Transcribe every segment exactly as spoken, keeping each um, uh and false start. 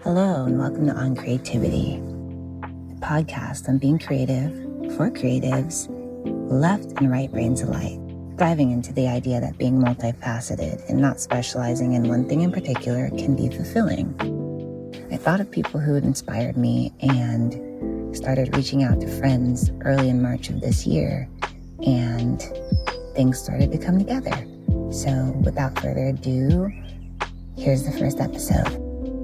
Hello and welcome to On Creativity, a podcast on being creative for creatives, left and right brains alike, diving into the idea that being multifaceted and not specializing in one thing in particular can be fulfilling. I thought of people who had inspired me and started reaching out to friends early in March of this year, and things started to come together. So without further ado, here's the first episode.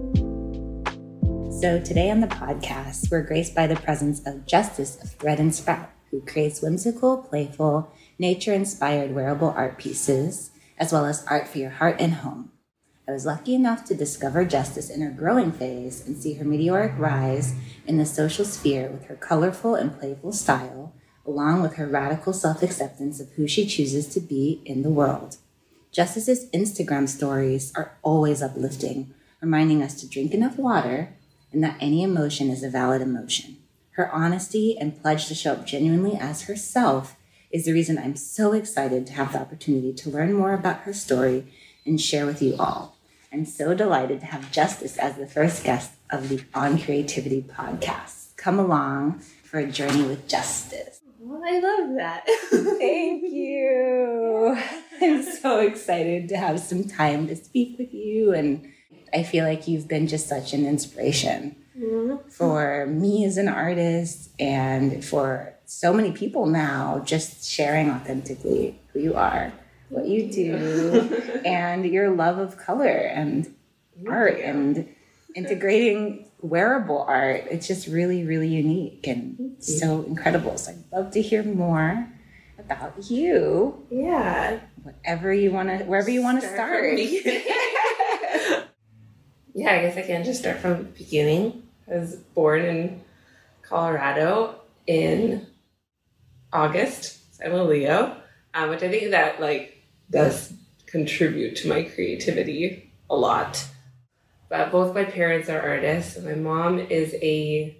So today on the podcast, we're graced by the presence of Justice of Thread and Sprout, who creates whimsical, playful, nature-inspired wearable art pieces, as well as art for your heart and home. I was lucky enough to discover Justice in her growing phase and see her meteoric rise in the social sphere with her colorful and playful style, along with her radical self-acceptance of who she chooses to be in the world. Justice's Instagram stories are always uplifting, reminding us to drink enough water and that any emotion is a valid emotion. Her honesty and pledge to show up genuinely as herself is the reason I'm so excited to have the opportunity to learn more about her story and share with you all. I'm so delighted to have Justice as the first guest of the On Creativity podcast. Come along for a journey with Justice. Well, I love that. Thank you. I'm so excited to have some time to speak with you, and I feel like you've been just such an inspiration mm-hmm. for me as an artist and for so many people now, just sharing authentically who you are, what you do, and your love of color and art and integrating wearable art. It's just really, really unique and so incredible. So I'd love to hear more about you. Yeah. Whatever you want to, wherever you want to start. Yeah, I guess I can just start from the beginning. I was born in Colorado in August. So I'm a Leo, um, which I think that like does contribute to my creativity a lot. But both my parents are artists. My mom is a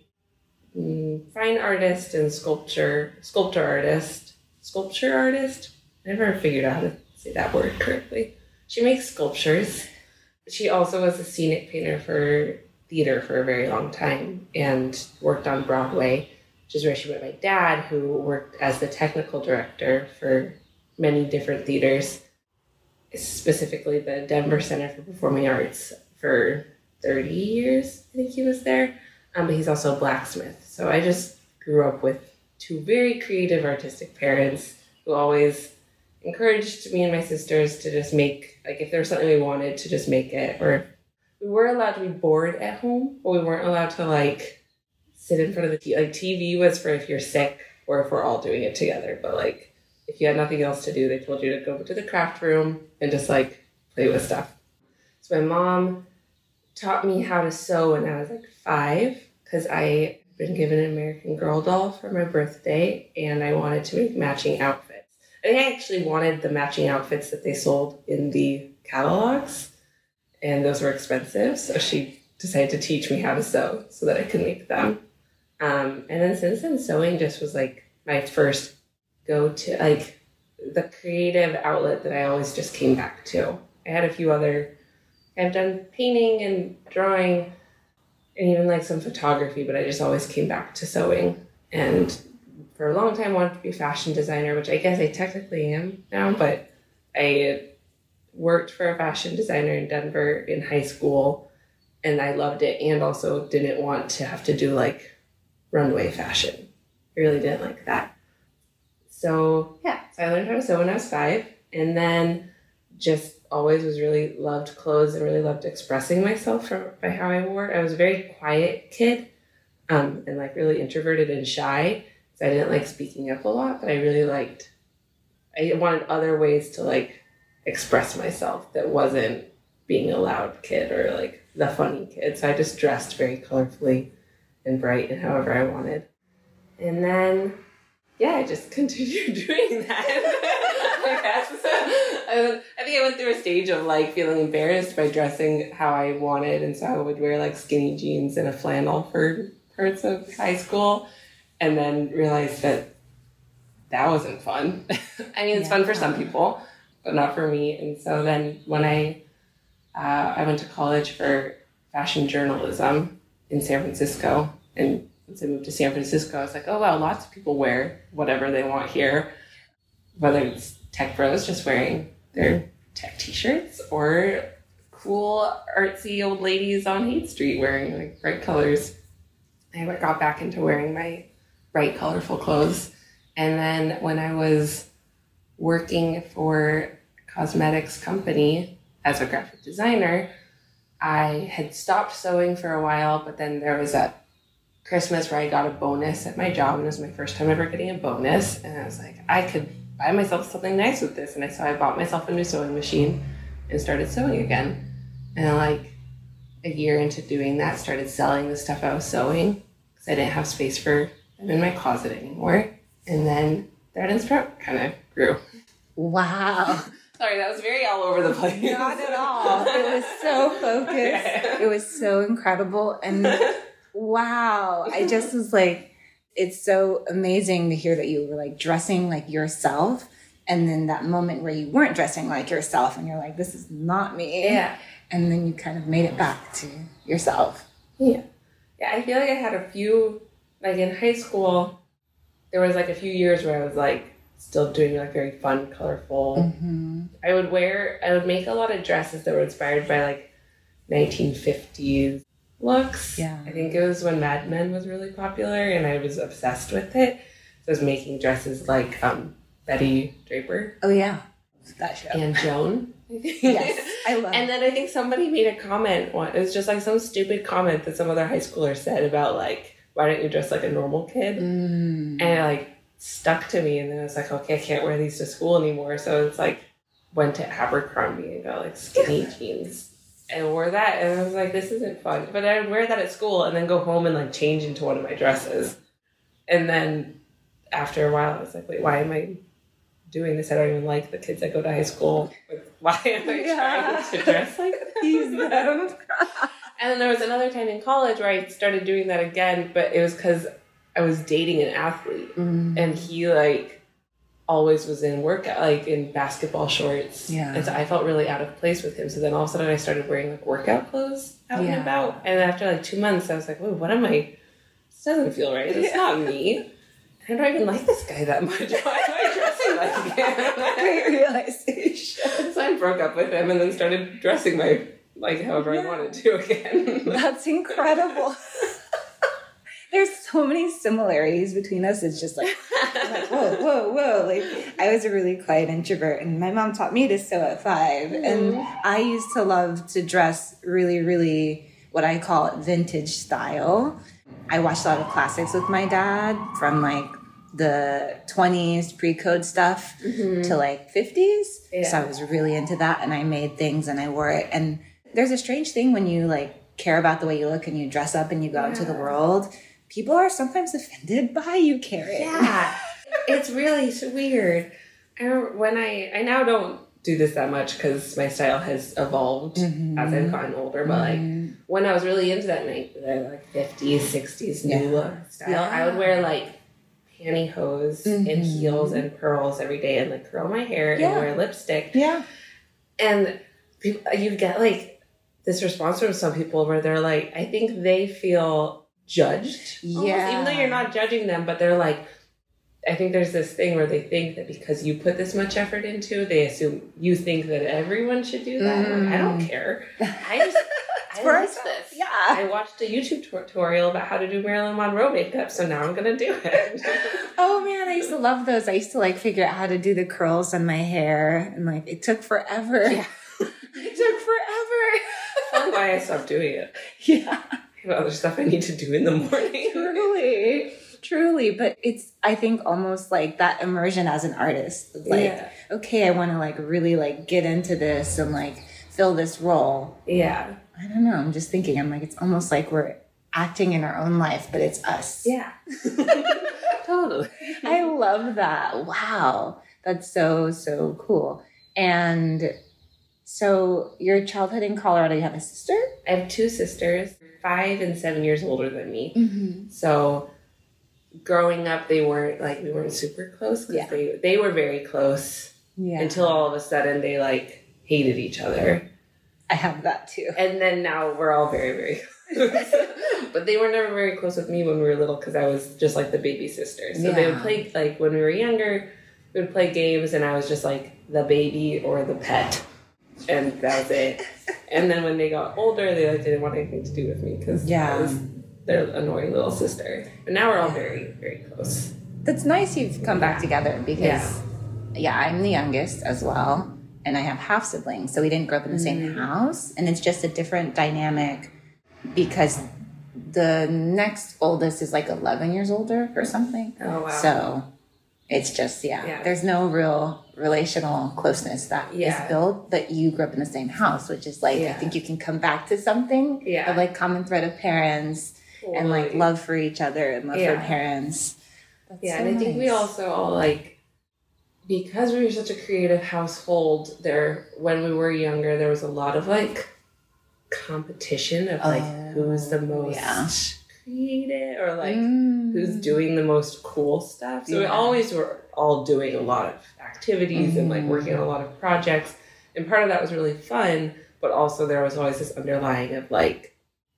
mm, fine artist and sculpture sculptor artist. Sculpture artist? I never figured out how to say that word correctly. She makes sculptures. She also was a scenic painter for theater for a very long time and worked on Broadway, which is where she met my dad, who worked as the technical director for many different theaters, specifically the Denver Center for Performing Arts for thirty years. I think he was there. Um, but he's also a blacksmith. So I just grew up with two very creative, artistic parents who always encouraged me and my sisters to just make, like, if there was something we wanted, to just make it. Or we were allowed to be bored at home, but we weren't allowed to, like, sit in front of the T V. Like, T V was for if you're sick or if we're all doing it together. But, like, if you had nothing else to do, they told you to go to the craft room and just, like, play with stuff. So my mom taught me how to sew when I was, like, five, because I had been given an American Girl doll for my birthday, and I wanted to make matching outfits. I think I actually wanted the matching outfits that they sold in the catalogs, and those were expensive, so she decided to teach me how to sew so that I could make them. Um, and then since then, sewing just was, like, my first go-to, like, the creative outlet that I always just came back to. I had a few other, I've done painting and drawing and even, like, some photography, but I just always came back to sewing. And for a long time, I wanted to be a fashion designer, which I guess I technically am now, but I worked for a fashion designer in Denver in high school, and I loved it, and also didn't want to have to do, like, runway fashion. I really didn't like that. So, yeah, so I learned how to sew when I was five, and then just always was really loved clothes and really loved expressing myself from, by how I wore. I was a very quiet kid, um, and, like, really introverted and shy. So I didn't like speaking up a lot, but I really liked, I wanted other ways to, like, express myself that wasn't being a loud kid or, like, the funny kid. So I just dressed very colorfully and bright and however I wanted. And then, yeah, I just continued doing that. I guess. I, I think I went through a stage of, like, feeling embarrassed by dressing how I wanted. And so I would wear, like, skinny jeans and a flannel for parts of high school. And then realized that that wasn't fun. I mean, it's yeah. fun for some people, but not for me. And so then when I uh, I went to college for fashion journalism in San Francisco. And once I moved to San Francisco, I was like, oh, wow, lots of people wear whatever they want here. Whether it's tech bros just wearing their tech t-shirts or cool artsy old ladies on Haight Street wearing like bright colors. I got back into wearing my bright, colorful clothes. And then when I was working for a cosmetics company as a graphic designer, I had stopped sewing for a while, but then there was a Christmas where I got a bonus at my job, and it was my first time ever getting a bonus. And I was like, I could buy myself something nice with this. And I so I bought myself a new sewing machine and started sewing again. And like a year into doing that, started selling the stuff I was sewing because I didn't have space for them in my closet anymore. And then Thread and Sprout kind of grew. Wow. Sorry, that was very all over the place. Not at all. It was so focused. It was so incredible. And wow, I just was like, it's so amazing to hear that you were like dressing like yourself. And then that moment where you weren't dressing like yourself and you're like, this is not me. Yeah. And then you kind of made it back to yourself. Yeah. Yeah, I feel like I had a few, like in high school, there was like a few years where I was like still doing like very fun, colorful. Mm-hmm. I would wear, I would make a lot of dresses that were inspired by like nineteen fifties looks. Yeah. I think it was when Mad Men was really popular and I was obsessed with it. So I was making dresses like um, Betty Draper. Oh, yeah. That show. And Joan. Yes, I love And then I think somebody made a comment. It was just like some stupid comment that some other high schooler said about like, why don't you dress like a normal kid? Mm. And it like stuck to me. And then I was like, okay, I can't wear these to school anymore. So it's like, went to Abercrombie and got like skinny jeans and wore that. And I was like, this isn't fun. But I would wear that at school and then go home and like change into one of my dresses. And then after a while, I was like, wait, why am I doing this? I don't even like the kids that go to high school. Like, why am I Yeah. trying to dress like Tease them. And then there was another time in college where I started doing that again, but it was because I was dating an athlete. Mm. And he, like, always was in workout, like, in basketball shorts. Yeah. And so I felt really out of place with him. So then all of a sudden I started wearing, like, workout clothes out Yeah. and about. And after, like, two months, I was like, whoa, what am I? This doesn't feel right. It's Yeah. not me. I don't even like this guy that much. Why am I dressing like him? Great realization. So I broke up with him and then started dressing my, like, however Yeah. I wanted to again. That's incredible. There's so many similarities between us. It's just like, like, whoa, whoa, whoa. Like, I was a really quiet introvert, and my mom taught me to sew at five. Mm-hmm. And I used to love to dress really, really what I call vintage style. I watched a lot of classics with my dad from like the twenties pre-code stuff mm-hmm. to like fifties. Yeah. So I was really into that, and I made things and I wore it. And there's a strange thing when you like care about the way you look and you dress up and you go yeah. out into the world. People are sometimes offended by you caring. Yeah, it's really weird. I remember when I I now don't do this that much because my style has evolved mm-hmm. as I've gotten older. But mm-hmm. like when I was really into that night, like fifties, sixties new yeah. look style, yeah. I would wear like pantyhose mm-hmm. and heels and pearls every day and like curl my hair yeah. and wear lipstick. Yeah, and people, you get like this response from some people where they're like, I think they feel judged. Yeah. Almost, even though you're not judging them, but they're like, I think there's this thing where they think that because you put this much effort into, they assume you think that everyone should do that. Mm. Like, I don't care. I just, I like this. Yeah. I watched a YouTube tutorial about how to do Marilyn Monroe makeup, so now I'm going to do it. Oh man, I used to love those. I used to like figure out how to do the curls on my hair, and like it took forever. Yeah. It took forever. That's why I stopped doing it. Yeah. I have other stuff I need to do in the morning. Truly. Truly, but it's, I think, almost like that immersion as an artist. Like, yeah. okay, I want to like really like get into this and like fill this role. Yeah. I don't know. I'm just thinking, I'm like, it's almost like we're acting in our own life, but it's us. Yeah. Totally. I love that. Wow. That's so, so cool. And so your childhood in Colorado, you have a sister? I have two sisters, five and seven years older than me. Mm-hmm. So growing up, they weren't like, we weren't super close. Yeah. They, they were very close yeah. until all of a sudden they like hated each other. I have that too. And then now we're all very, very close. But they were never very close with me when we were little because I was just like the baby sister. So yeah. They would play, like when we were younger, we would play games and I was just like the baby or the pet. And that was it. And then when they got older, they like didn't want anything to do with me because yeah. I was their annoying little sister. But now we're all very, very close. That's nice you've come back together because, yeah, yeah I'm the youngest as well. And I have half siblings. So we didn't grow up in the same mm-hmm. house. And it's just a different dynamic because the next oldest is like eleven years older or something. Oh, wow. So it's just, yeah, yeah. there's no real relational closeness that yeah. is built, but you grew up in the same house, which is like, yeah. I think you can come back to something yeah. of like common thread of parents totally. And like love for each other and love yeah. for parents. That's yeah, so and I nice. think we also all like, because we were such a creative household there, when we were younger, there was a lot of like competition of like oh, who's the most yeah. creative or like mm. who's doing the most cool stuff. So yeah. we always were all doing a lot of activities mm. and like working on a lot of projects. And part of that was really fun, but also there was always this underlying of like,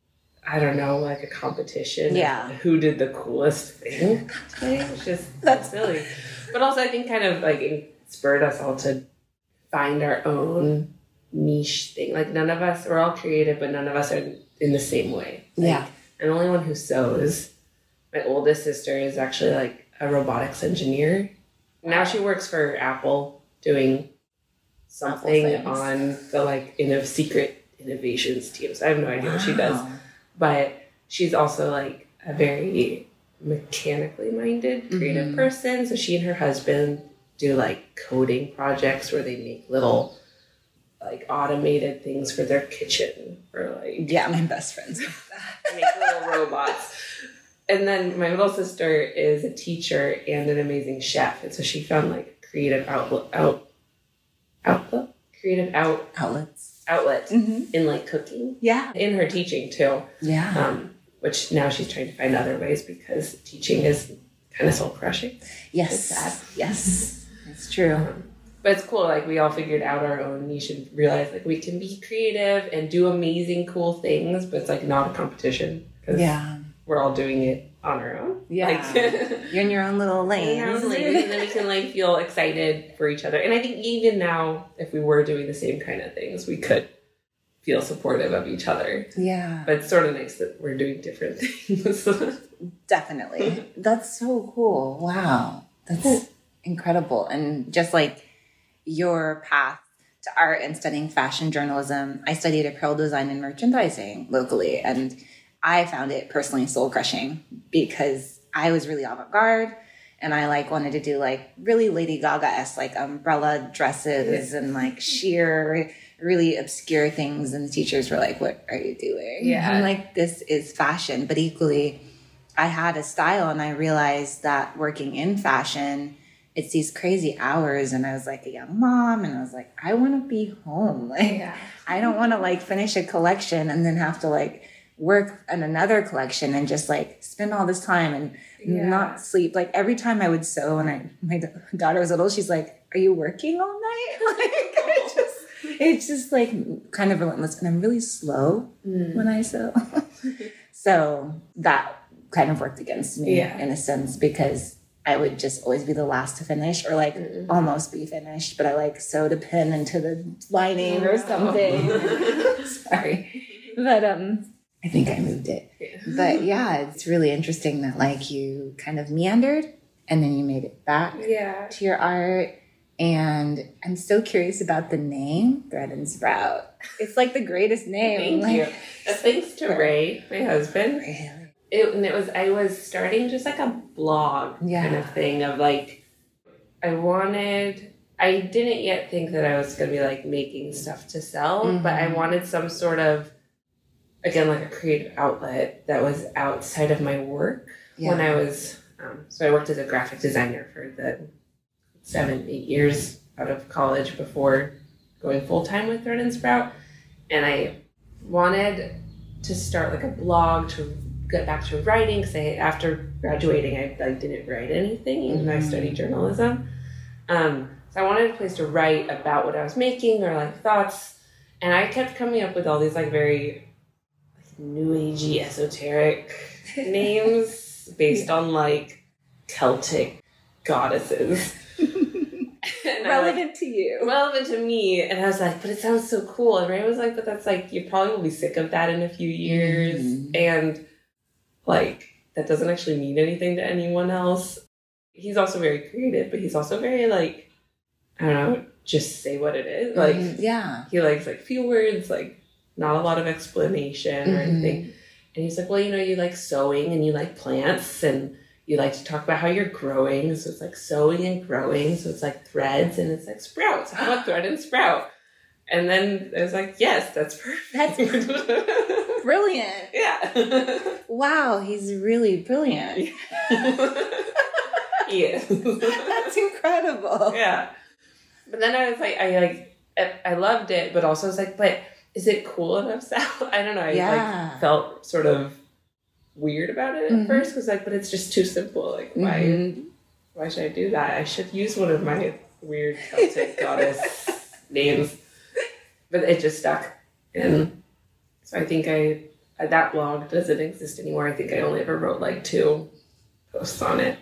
I don't know, like a competition. Yeah. Of who did the coolest thing today? It's just that's silly. But also I think kind of like it spurred us all to find our own niche thing. Like none of us, we're all creative, but none of us are in the same way. Like, yeah. I'm the only one who sews. My oldest sister is actually like a robotics engineer. Now she works for Apple doing something on the like in a secret innovations team. So I have no idea wow. what she does. But she's also like a very mechanically minded creative mm-hmm. person. So she and her husband do like coding projects where they make little like automated things for their kitchen or like yeah my best friends make little robots. And then my little sister is a teacher and an amazing chef, and so she found like creative outlet out outlet creative out outlets outlet mm-hmm. in like cooking yeah in her teaching too yeah um which now she's trying to find other ways because teaching is kind of soul crushing. Yes, it's sad. Yes, it's true. Um, But it's cool, like, we all figured out our own niche and realized, like, we can be creative and do amazing, cool things, but it's, like, not a competition. Because yeah. we're all doing it on our own. Yeah. Like, you're in your own little lane. In our own lane. And then we can, like, feel excited for each other. And I think even now, if we were doing the same kind of things, we could feel supportive of each other. Yeah. But it's sort of nice that we're doing different things. Definitely. That's so cool. Wow. That's incredible. And just, like, your path to art and studying fashion journalism. I studied apparel design and merchandising locally, and I found it personally soul crushing because I was really avant-garde and I like wanted to do like really Lady Gaga-esque like umbrella dresses and like sheer, really obscure things. And the teachers were like, what are you doing? Yeah. I'm like, this is fashion. But equally, I had a style and I realized that working in fashion, it's these crazy hours, and I was like a young mom, and I was like, I want to be home. Like, yeah. I don't want to like finish a collection and then have to like work on another collection and just like spend all this time and yeah. not sleep. Like every time I would sew, and I my daughter was little, she's like, "Are you working all night?" Like it just, it's just like kind of relentless, and I'm really slow mm. when I sew, so that kind of worked against me yeah. in a sense because I would just always be the last to finish or like mm-hmm. almost be finished, but I like sewed a pin into the lining or something. Sorry. But um, I think I moved it. Yeah. But yeah, it's really interesting that like you kind of meandered and then you made it back yeah. to your art. And I'm so curious about the name Thread and Sprout. It's like the greatest name. Thank like, you. Uh, thanks to Ray, my husband. Really? It, and it was, I was starting just like a blog yeah. kind of thing of like, I wanted, I didn't yet think that I was going to be like making stuff to sell, mm-hmm. but I wanted some sort of, again, like a creative outlet that was outside of my work yeah. when I was, um, so I worked as a graphic designer for the seven, eight years out of college before going full time with Thread and Sprout. And I wanted to start like a blog to get back to writing because after graduating I like didn't write anything even mm-hmm. though I studied journalism. Um, so I wanted a place to write about what I was making or like thoughts, And I kept coming up with all these like very like new agey esoteric names based on like Celtic goddesses. Relevant like, to you. Relevant to me. And I was like, but it sounds so cool. And Ray was like, but that's like, you probably will be sick of that in a few years. Mm-hmm. And like, that doesn't actually mean anything to anyone else. He's also very creative, but he's also very like, I don't know, just say what it is. Like, mm-hmm. yeah. He likes like few words, like not a lot of explanation or mm-hmm. anything. And he's like, well, you know, you like sewing and you like plants and you like to talk about how you're growing. So it's like sewing and growing. So it's like threads and it's like sprouts. How about thread and sprout? And then I was like, yes, that's perfect. That's brilliant. Yeah. Wow, he's really brilliant. Yeah. He is. That's incredible. Yeah. But then I was like, I like, I loved it, but also I was like, but is it cool enough, Sal? I don't know. I yeah. like felt sort of weird about it at mm-hmm. first because like, but it's just too simple. Like, why, mm-hmm. why should I do that? I should use one of my weird Celtic goddess names. But it just stuck. And so I think I, that blog doesn't exist anymore. I think I only ever wrote like two posts on it.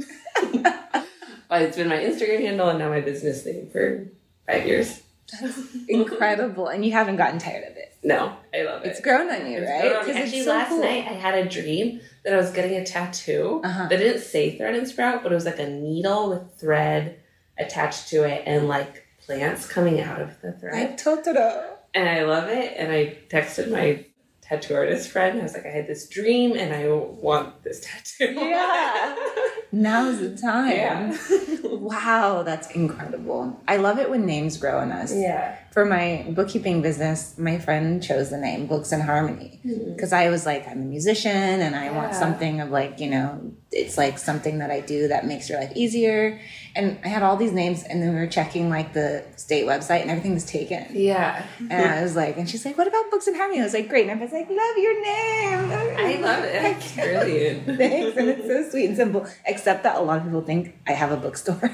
But it's been my Instagram handle and now my business name for five years. That's incredible. And you haven't gotten tired of it. No, I love it. It's grown on you, it's right? On Actually, so last cool. night I had a dream that I was getting a tattoo uh-huh. that didn't say thread and sprout, but it was like a needle with thread attached to it and like plants coming out of the thread. Like Totoro. And I love it. And I texted my tattoo artist friend. I was like, I had this dream and I want this tattoo. Yeah. Now's the time. Yeah. Wow, that's incredible. I love it when names grow on us. Yeah. For my bookkeeping business, my friend chose the name Books in Harmony because mm-hmm. I was like, I'm a musician and I yeah. want something of like, you know, it's like something that I do that makes your life easier. And I had all these names and then we were checking like the state website and everything was taken. Yeah. And I was like, and she's like, what about Books in Harmony? I was like, great. And I was like, love your name. I love it. It's brilliant. Thanks. And it's so sweet and simple. Except that a lot of people think I have a bookstore.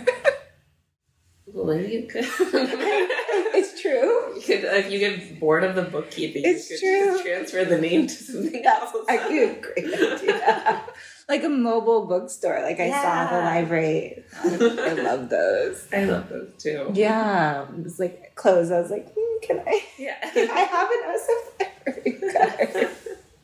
Well, then you could. It's true. You could, if you get bored of the bookkeeping, it's you could true. Just transfer the name to something That's else. actually a great idea. Like a mobile bookstore. Like I yeah. saw at the library. I love those. I love those too. Yeah. It was like clothes. I was like, hmm, can I? Yeah. Can I have an O S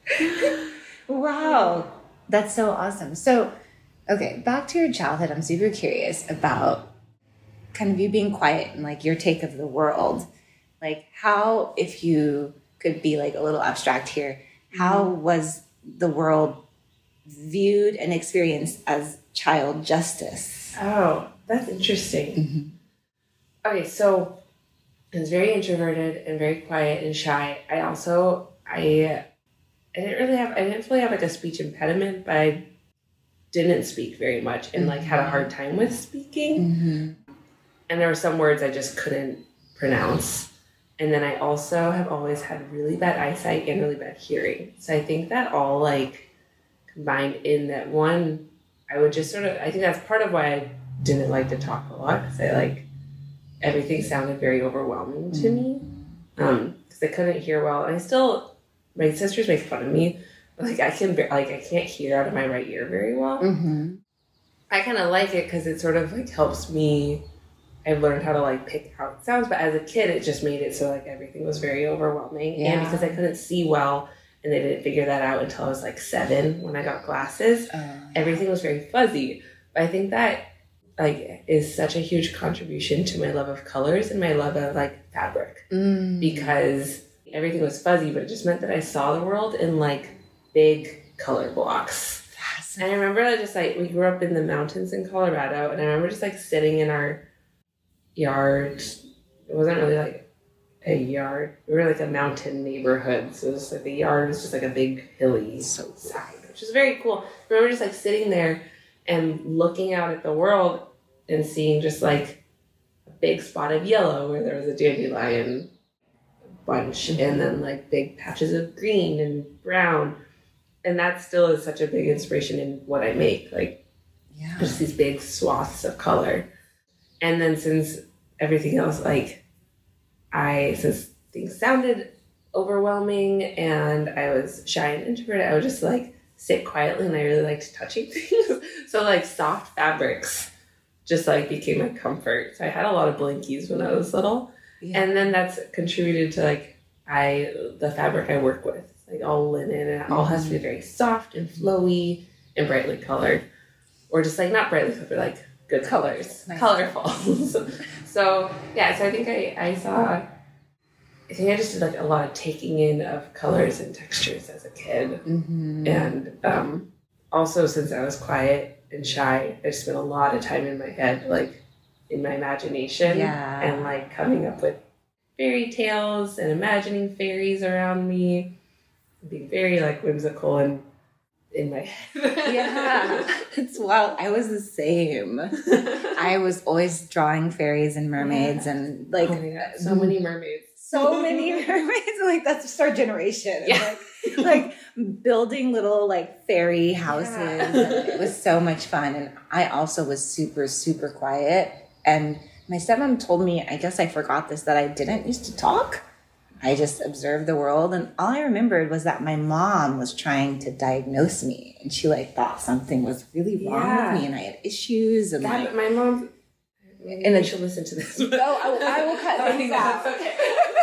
F Wow. That's so awesome. So, okay, back to your childhood. I'm super curious about kind of you being quiet and like your take of the world. Like how, if you could be like a little abstract here, how was the world viewed and experienced as child justice? Oh, that's interesting. Mm-hmm. Okay, so I was very introverted and very quiet and shy. I also, I, I didn't really have, I didn't really have like a speech impediment, but I didn't speak very much and like had a hard time with speaking. Mm-hmm. And there were some words I just couldn't pronounce. And then I also have always had really bad eyesight and really bad hearing. So I think that all like combined in that one, I would just sort of, I think that's part of why I didn't like to talk a lot. Because I like, everything sounded very overwhelming to me. Um, because I couldn't hear well. And I still, my sisters make fun of me. But like I can, like I can't hear out of my right ear very well. Mm-hmm. I kind of like it because it sort of like helps me. I've learned how to like pick how it sounds, but as a kid, it just made it so like everything was very overwhelming. Yeah. And because I couldn't see well, and they didn't figure that out until I was like seven when I got glasses, uh, everything was very fuzzy. But I think that like is such a huge contribution to my love of colors and my love of like fabric mm. because everything was fuzzy, but it just meant that I saw the world in like big color blocks. And I remember that just like we grew up in the mountains in Colorado, and I remember just like sitting in our yard. It wasn't really like a yard. We were like a mountain neighborhood. So it was like the yard was just like a big hilly so side, which is very cool. I remember just like sitting there and looking out at the world and seeing just like a big spot of yellow where there was a dandelion bunch and then like big patches of green and brown. And that still is such a big inspiration in what I make. Like yeah. just these big swaths of color. And then since everything else, like I, since things sounded overwhelming and I was shy and introverted, I would just like sit quietly, and I really liked touching things. So like soft fabrics just like became my comfort. So I had a lot of blankies when I was little. Yeah. And then that's contributed to like I the fabric I work with. It's like all linen, and it all has to be very soft and flowy and brightly colored. Or just like not brightly colored, but like good colors. Nice. Colorful. so, so yeah, so I think I, I saw I think I just did like a lot of taking in of colors and textures as a kid. Mm-hmm. And um, also since I was quiet and shy, I spent a lot of time in my head, like in my imagination, yeah. and like coming up with fairy tales and imagining fairies around me, being very like whimsical and in my head. Yeah, it's wild. I was the same. I was always drawing fairies and mermaids, yeah. and like oh my God, so many mermaids. So many mermaids. Like that's just our generation. Yeah. Like, like building little like fairy houses. Yeah. And it was so much fun. And I also was super, super quiet. And my stepmom told me, I guess I forgot this, that I didn't used to talk. I just observed the world. And all I remembered was that my mom was trying to diagnose me. And she like thought something was really wrong yeah. with me and I had issues. And that, like my mom, and then she'll listen to this. No, I, I will cut things out. Okay.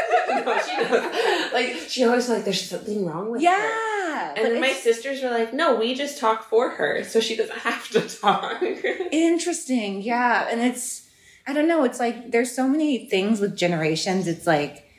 No, she knows. Like, she always like, there's something wrong with yeah, her. Yeah. And then my sisters were like, no, we just talk for her, so she doesn't have to talk. Interesting. Yeah. And it's, I don't know, it's like, there's so many things with generations. It's like,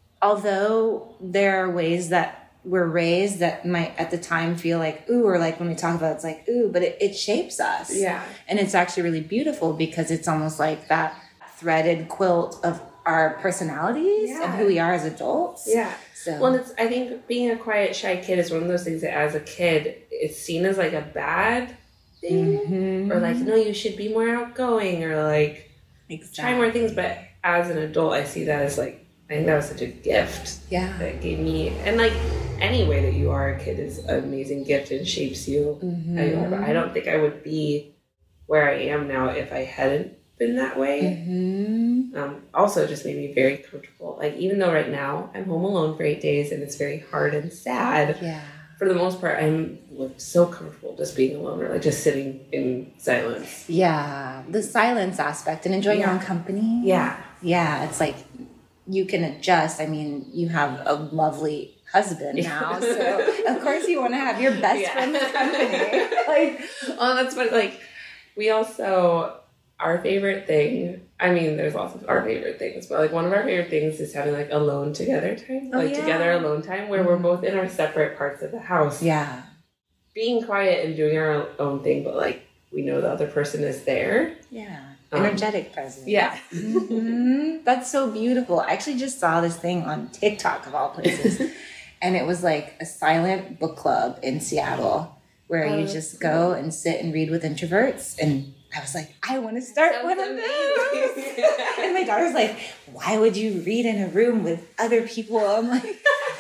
although there are ways that we're raised that might at the time feel like, ooh, or like when we talk about it, it's like, ooh, but it, it shapes us. Yeah. And it's actually really beautiful because it's almost like that threaded quilt of our personalities yeah. and who we are as adults. Yeah. So. Well, it's, I think being a quiet, shy kid is one of those things that as a kid, it's seen as like a bad thing. Mm-hmm. Or like, no, you should be more outgoing or like exactly. try more things. But as an adult, I see that as like, I think that was such a gift. Yeah. That gave me, and like any way that you are a kid is an amazing gift and shapes you mm-hmm. how you are. But I don't think I would be where I am now if I hadn't been that way. Mm-hmm. Um, also just made me very comfortable. Like even though right now I'm home alone for eight days and it's very hard and sad. Yeah. For the most part, I'm like, so comfortable just being alone or like just sitting in silence. Yeah. The silence aspect and enjoying yeah. your own company. Yeah. Yeah. It's like, you can adjust. I mean, you have a lovely husband now, so of course you want to have your best yeah. friend's company. Like, oh, that's what, like, we also, our favorite thing, I mean, there's lots of our favorite things, but like one of our favorite things is having like alone together time, oh, like yeah. together alone time, where mm-hmm. we're both in our separate parts of the house. Yeah. Being quiet and doing our own thing, but like, we know the other person is there. Yeah. Energetic um, presence. Yeah. Mm-hmm. That's so beautiful. I actually just saw this thing on TikTok of all places. And it was like a silent book club in Seattle where oh, you just go and sit and read with introverts. And I was like, I want to start one of those. And my daughter's like, why would you read in a room with other people? I'm like,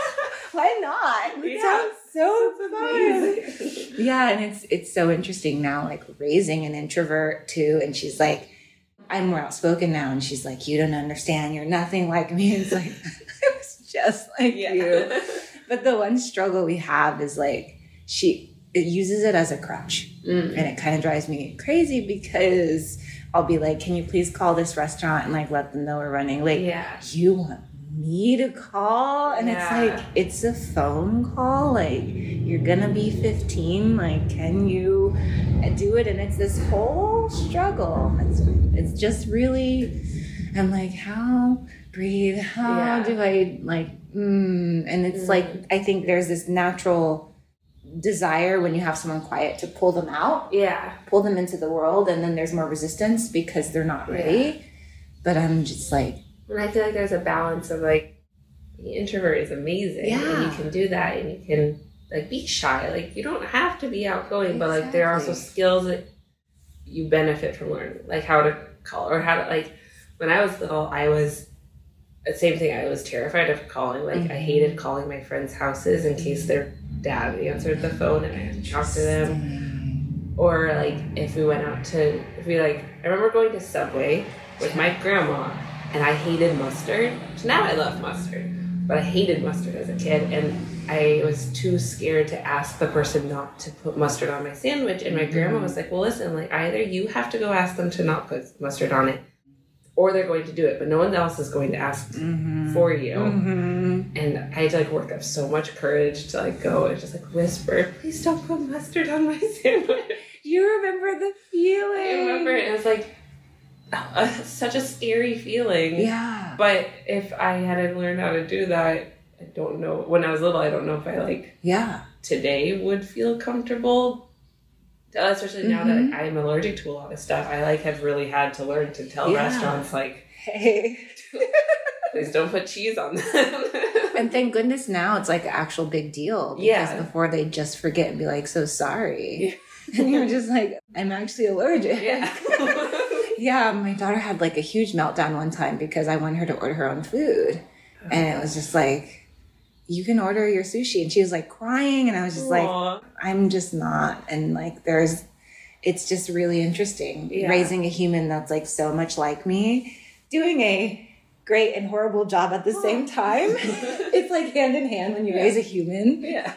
why not? It yeah. sounds so fun. Yeah, and it's it's so interesting now, like raising an introvert too. And she's like, I'm more outspoken now. And she's like, you don't understand. You're nothing like me. And it's like, I was just like yeah. you. But the one struggle we have is like, she it uses it as a crutch. Mm. And it kind of drives me crazy because I'll be like, can you please call this restaurant and like let them know we're running late? Yeah. You want me to call? And yeah. it's like, it's a phone call. Like, you're gonna be fifteen. Like, can you do it? And it's this whole struggle. It's, it's just really, I'm like, how breathe? How yeah. do I like, mm, and it's mm. like, I think there's this natural desire when you have someone quiet to pull them out. Yeah. Pull them into the world. And then there's more resistance because they're not ready. Yeah. But I'm just like, and I feel like there's a balance of like, the introvert is amazing. Yeah. And you can do that and you can like be shy. Like you don't have to be outgoing, exactly. but like there are also skills that you benefit from learning. Like how to call or how to like, when I was little, I was the same thing. I was terrified of calling. Like mm-hmm. I hated calling my friends' houses in case their dad answered the phone and I had to talk to them. Or like if we went out to, if we like, I remember going to Subway with my grandma and I hated mustard. So now I love mustard. but I hated mustard as a kid, and I was too scared to ask the person not to put mustard on my sandwich. And my grandma was like, well, listen, like either you have to go ask them to not put mustard on it, or they're going to do it, but no one else is going to ask mm-hmm. for you. Mm-hmm. And I had to like work up so much courage to like go and just like whisper, please don't put mustard on my sandwich. You remember the feeling. I remember it. It was like uh, such a scary feeling. Yeah. But if I hadn't learned how to do that, I don't know. When I was little, I don't know if I like yeah today would feel comfortable. Especially now mm-hmm. that I'm allergic to a lot of stuff, I like have really had to learn to tell yeah. restaurants like, hey, please don't put cheese on them. And thank goodness now it's like an actual big deal. Because yeah. before they just forget and be like, so sorry. Yeah. And you're just like, I'm actually allergic. Yeah. Yeah, my daughter had like a huge meltdown one time because I wanted her to order her own food. Oh, and it was just like, you can order your sushi. And she was like crying. And I was just Aww. like, I'm just not. And like, there's, it's just really interesting yeah. raising a human that's like so much like me, doing a great and horrible job at the Aww. same time. It's like hand in hand when you yeah. raise a human. Yeah.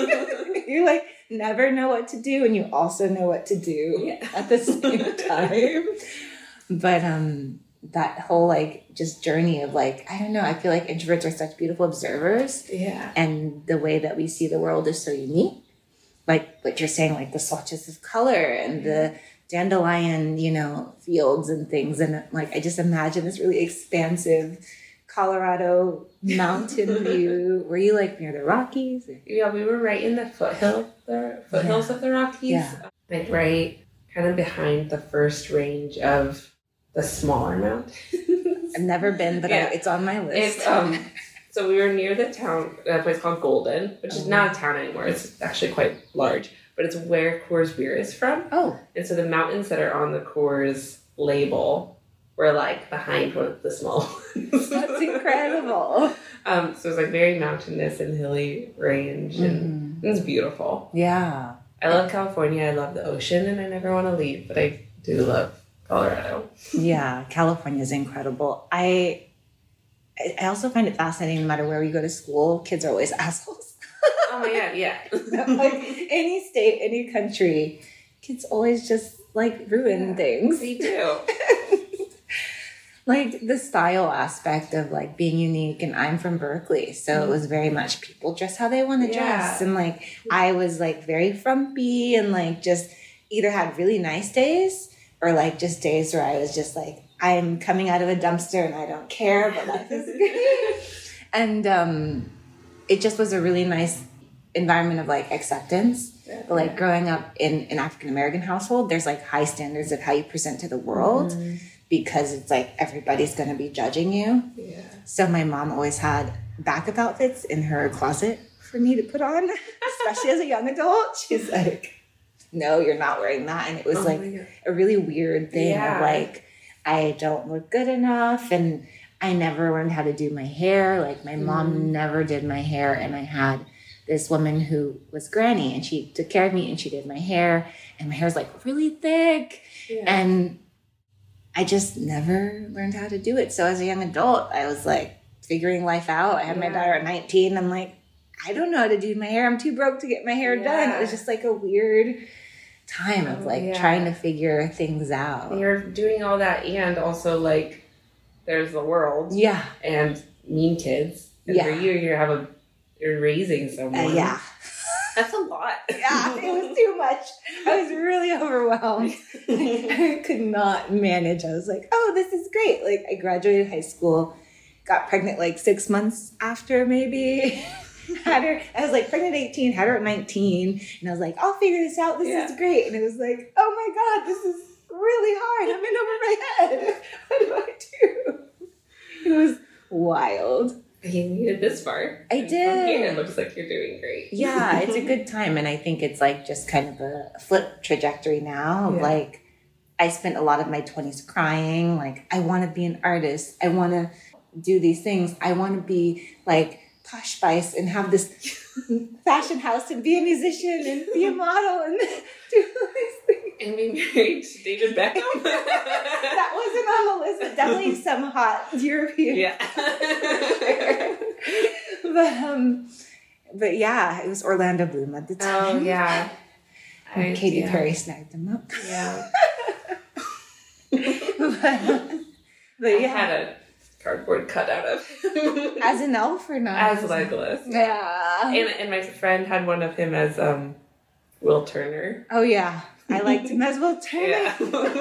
You like never know what to do. And you also know what to do yeah. at the same time. But, um, that whole like just journey of like, I don't know, I feel like introverts are such beautiful observers. Yeah. And the way that we see the world is so unique. Like what you're saying, like the swatches of color and the dandelion, you know, fields and things. And like, I just imagine this really expansive Colorado mountain view. Were you like near the Rockies? Or? Yeah, we were right in the foothill, the foothills yeah. of the Rockies. Yeah. Like right kind of behind the first range of the smaller mountains. I've never been, but yeah. I, it's on my list. It's, um, so we were near the town, a place called Golden, which is oh. not a town anymore. It's actually quite large, but it's where Coors beer is from. Oh. And so the mountains that are on the Coors label were like behind one of the small ones. That's incredible. um, so it was like very mountainous and hilly range, and mm. it was beautiful. Yeah. I love California. I love the ocean, and I never want to leave, but I do love Colorado. Yeah, California is incredible. I I also find it fascinating no matter where we go to school, kids are always assholes. Oh my God, yeah. Like any state, any country, kids always just like ruin yeah, things. They do. Like the style aspect of like being unique, and I'm from Berkeley, so mm. it was very much people dress how they want to yeah. dress, and like I was like very frumpy and like just either had really nice days or like just days where I was just like, I'm coming out of a dumpster and I don't care, but life is great. And um, it just was a really nice environment of like acceptance. Yeah. But like growing up in an African-American household, there's like high standards of how you present to the world mm. because it's like everybody's going to be judging you. Yeah. So my mom always had backup outfits in her closet for me to put on, especially as a young adult. She's like, no, you're not wearing that. And it was oh like a really weird thing yeah. of like, I don't look good enough. And I never learned how to do my hair. Like my mm. mom never did my hair. And I had this woman who was granny and she took care of me and she did my hair. And my hair's like really thick. Yeah. And I just never learned how to do it. So as a young adult, I was like figuring life out. I had yeah. my daughter at nineteen. I'm like, I don't know how to do my hair. I'm too broke to get my hair yeah. done. It was just like a weird time of like yeah. trying to figure things out. You're doing all that and also like there's the world. Yeah. And mean kids. And yeah. for you, you have a, you're raising someone. Uh, yeah. That's a lot. Yeah, it was too much. I was really overwhelmed. I could not manage. I was like, oh, this is great. Like I graduated high school, got pregnant like six months after maybe. Had her, I was like pregnant at eighteen, had her at nineteen, and I was like, I'll figure this out. This yeah. is great. And it was like, oh my God, this is really hard. I'm in over my head. What do I do? It was wild. You needed this far. I and did. From here, it looks like you're doing great. Yeah, it's a good time. And I think it's like just kind of a flip trajectory now. Of yeah. Like, I spent a lot of my twenties crying. Like, I want to be an artist. I want to do these things. I want to be like Posh Spice and have this fashion house and be a musician and be a model and do all these things. And be married to David Beckham? That wasn't on the list, but definitely some hot European. Yeah. but um, but yeah, it was Orlando Bloom at the time. Oh yeah. And I, Katy yeah. Perry snagged him up. Yeah. but, but I yeah, had a cardboard cutout of him. as an elf or not? As Legolas. Yeah. And and my friend had one of him as um Will Turner. Oh yeah, I liked him as Will Turner. Yeah.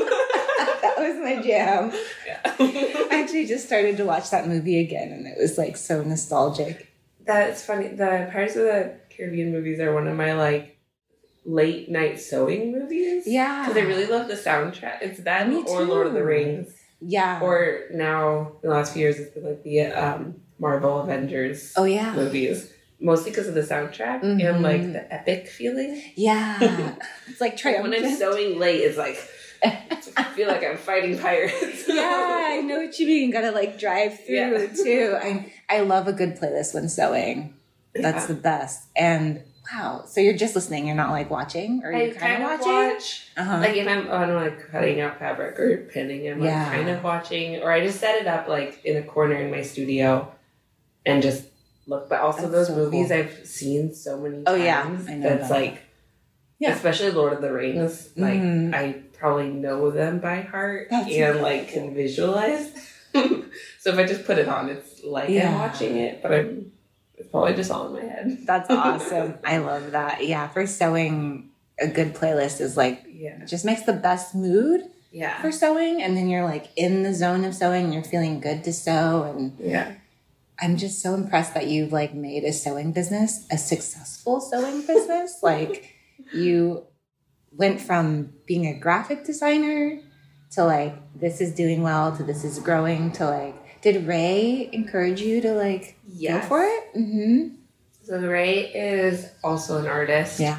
That was my jam. Yeah. I actually just started to watch that movie again, and it was like so nostalgic. That's funny. The Pirates of the Caribbean movies are one of my like late night sewing movies. Yeah, because I really love the soundtrack. It's that Me or Lord of the too. Rings. Yeah. Or now in the last few years, it's been like the um, Marvel Avengers. Oh yeah. Movies. Mostly because of the soundtrack Mm-hmm. and like the epic feeling. Yeah. It's like triumphant. When I'm sewing late, it's like I feel like I'm fighting pirates. Yeah, I know what you mean. You gotta like drive through Yeah. too. I I love a good playlist when sewing. That's Yeah. the best. And wow, so you're just listening. You're not like watching, or I you're kind kind of of watching. watch. Uh-huh. Like if I'm on like cutting out fabric or pinning, I'm like Yeah. kind of watching, or I just set it up like in a corner in my studio and just look. But also That's those so movies cool. I've seen so many times. Oh, yeah. I know That's that. like, Yeah. especially Lord of the Rings. Like Mhm. I probably know them by heart That's and like can visualize. So if I just put it on, it's like Yeah. I'm watching it, but I'm it's probably just all in my head. That's awesome. I love that. Yeah, for sewing, a good playlist is like Yeah. it just makes the best mood Yeah. for sewing, and then you're like in the zone of sewing. And you're feeling good to sew, and Yeah. I'm just so impressed that you've like made a sewing business a successful sewing business. Like you went from being a graphic designer to like this is doing well to this is growing to like did Ray encourage you to like Yes. go for it? Mm-hmm. So Ray is also an artist. Yeah.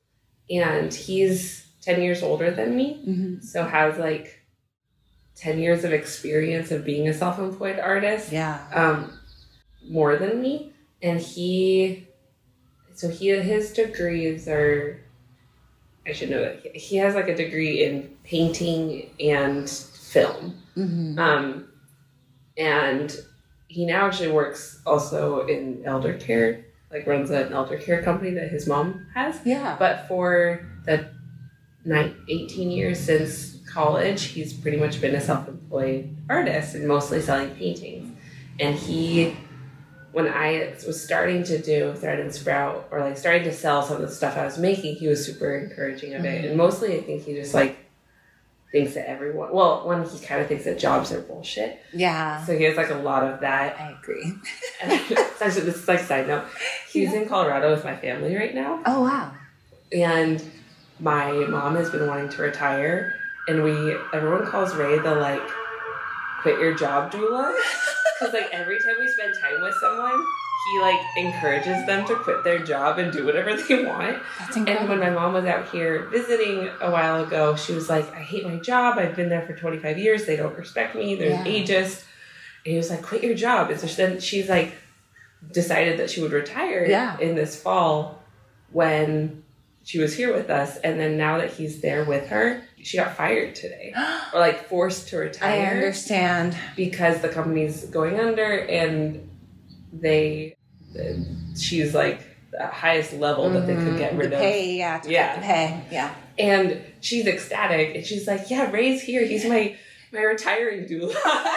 And he's ten years older than me. Mm-hmm. So has like ten years of experience of being a self-employed artist. Yeah. Um, more than me. And he, so he, his degrees are, I should know that he- he has like a degree in painting and film. Mm-hmm. Um, and he now actually works also in elder care, like runs an elder care company that his mom has. Yeah. But for the nine, eighteen years since college, he's pretty much been a self-employed artist and mostly selling paintings. And he, when I was starting to do Thread and Sprout, or like starting to sell some of the stuff I was making, he was super encouraging of it. Mhm. And mostly I think he just like thinks that everyone, well, one, he kind of thinks that jobs are bullshit. Yeah. So he has like a lot of that. I agree. And it's actually, this is like side note. He's Yeah. in Colorado with my family right now. Oh wow. And my mom has been wanting to retire, and we everyone calls Ray the like quit your job doula, because like every time we spend time with someone, he like encourages them to quit their job and do whatever they want. That's And incredible. when my mom was out here visiting a while ago, she was like, I hate my job. I've been there for twenty-five years. They don't respect me. They're Yeah. ageist. And he was like, quit your job. And so then she's like decided that she would retire Yeah. in this fall when she was here with us. And then now that he's there with her, she got fired today, or like forced to I retire understand. because the company's going under, and they, she's like the highest level that they could get Mhm. rid the of. pay, yeah, to Yeah. get the pay, yeah. And she's ecstatic, and she's like, yeah, Ray's here. He's my, my retiring doula.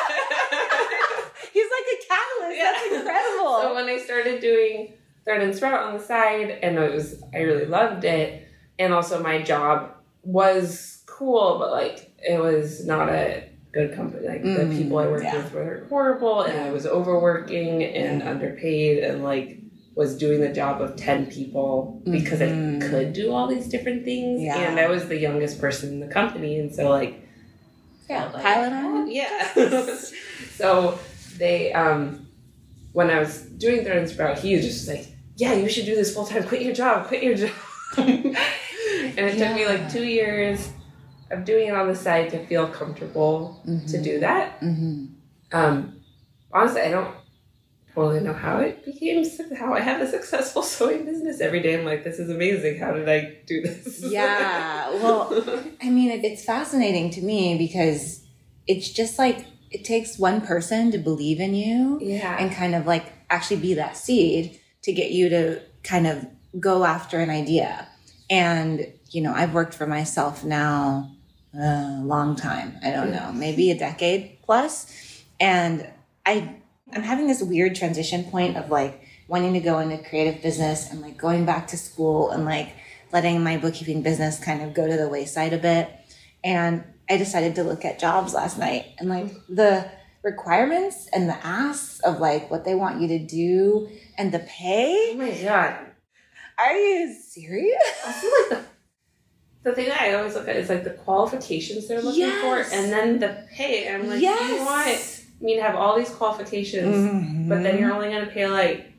He's like a catalyst. That's Yeah. incredible. So when I started doing Thread and Sprout on the side, and it was, I really loved it. And also my job was cool, but like it was not a good company. Like the Mm, people I worked yeah. with were horrible, and I was overworking and underpaid, and like was doing the job of ten people because Mhm. I could do all these different things. Yeah. And I was the youngest person in the company, and so like yeah, felt like- pilot on. yeah. So they, um, when I was doing Thread and Sprout, he was just like, yeah, you should do this full time. Quit your job. Quit your job. And it took me like two years of doing it on the side to feel comfortable Mhm. to do that. Mm-hmm. Um, honestly, I don't totally know how it became, suc- how I have a successful sewing business. Every day I'm like, this is amazing. How did I do this? Yeah, well, I mean, it, it's fascinating to me because it's just like it takes one person to believe in you yeah. and kind of like actually be that seed to get you to kind of go after an idea. And, you know, I've worked for myself now a long time. I don't know, maybe a decade plus. And I, I'm having this weird transition point of like wanting to go into creative business and like going back to school and like letting my bookkeeping business kind of go to the wayside a bit. And I decided to look at jobs last night, and like the requirements and the asks of like what they want you to do and the pay. Oh my God. Are you serious? I feel like the, the thing that I always look at is like the qualifications they're looking Yes. for, and then the pay. And I'm like, Yes. you want me to have all these qualifications, Mm-hmm. but then you're only going to pay like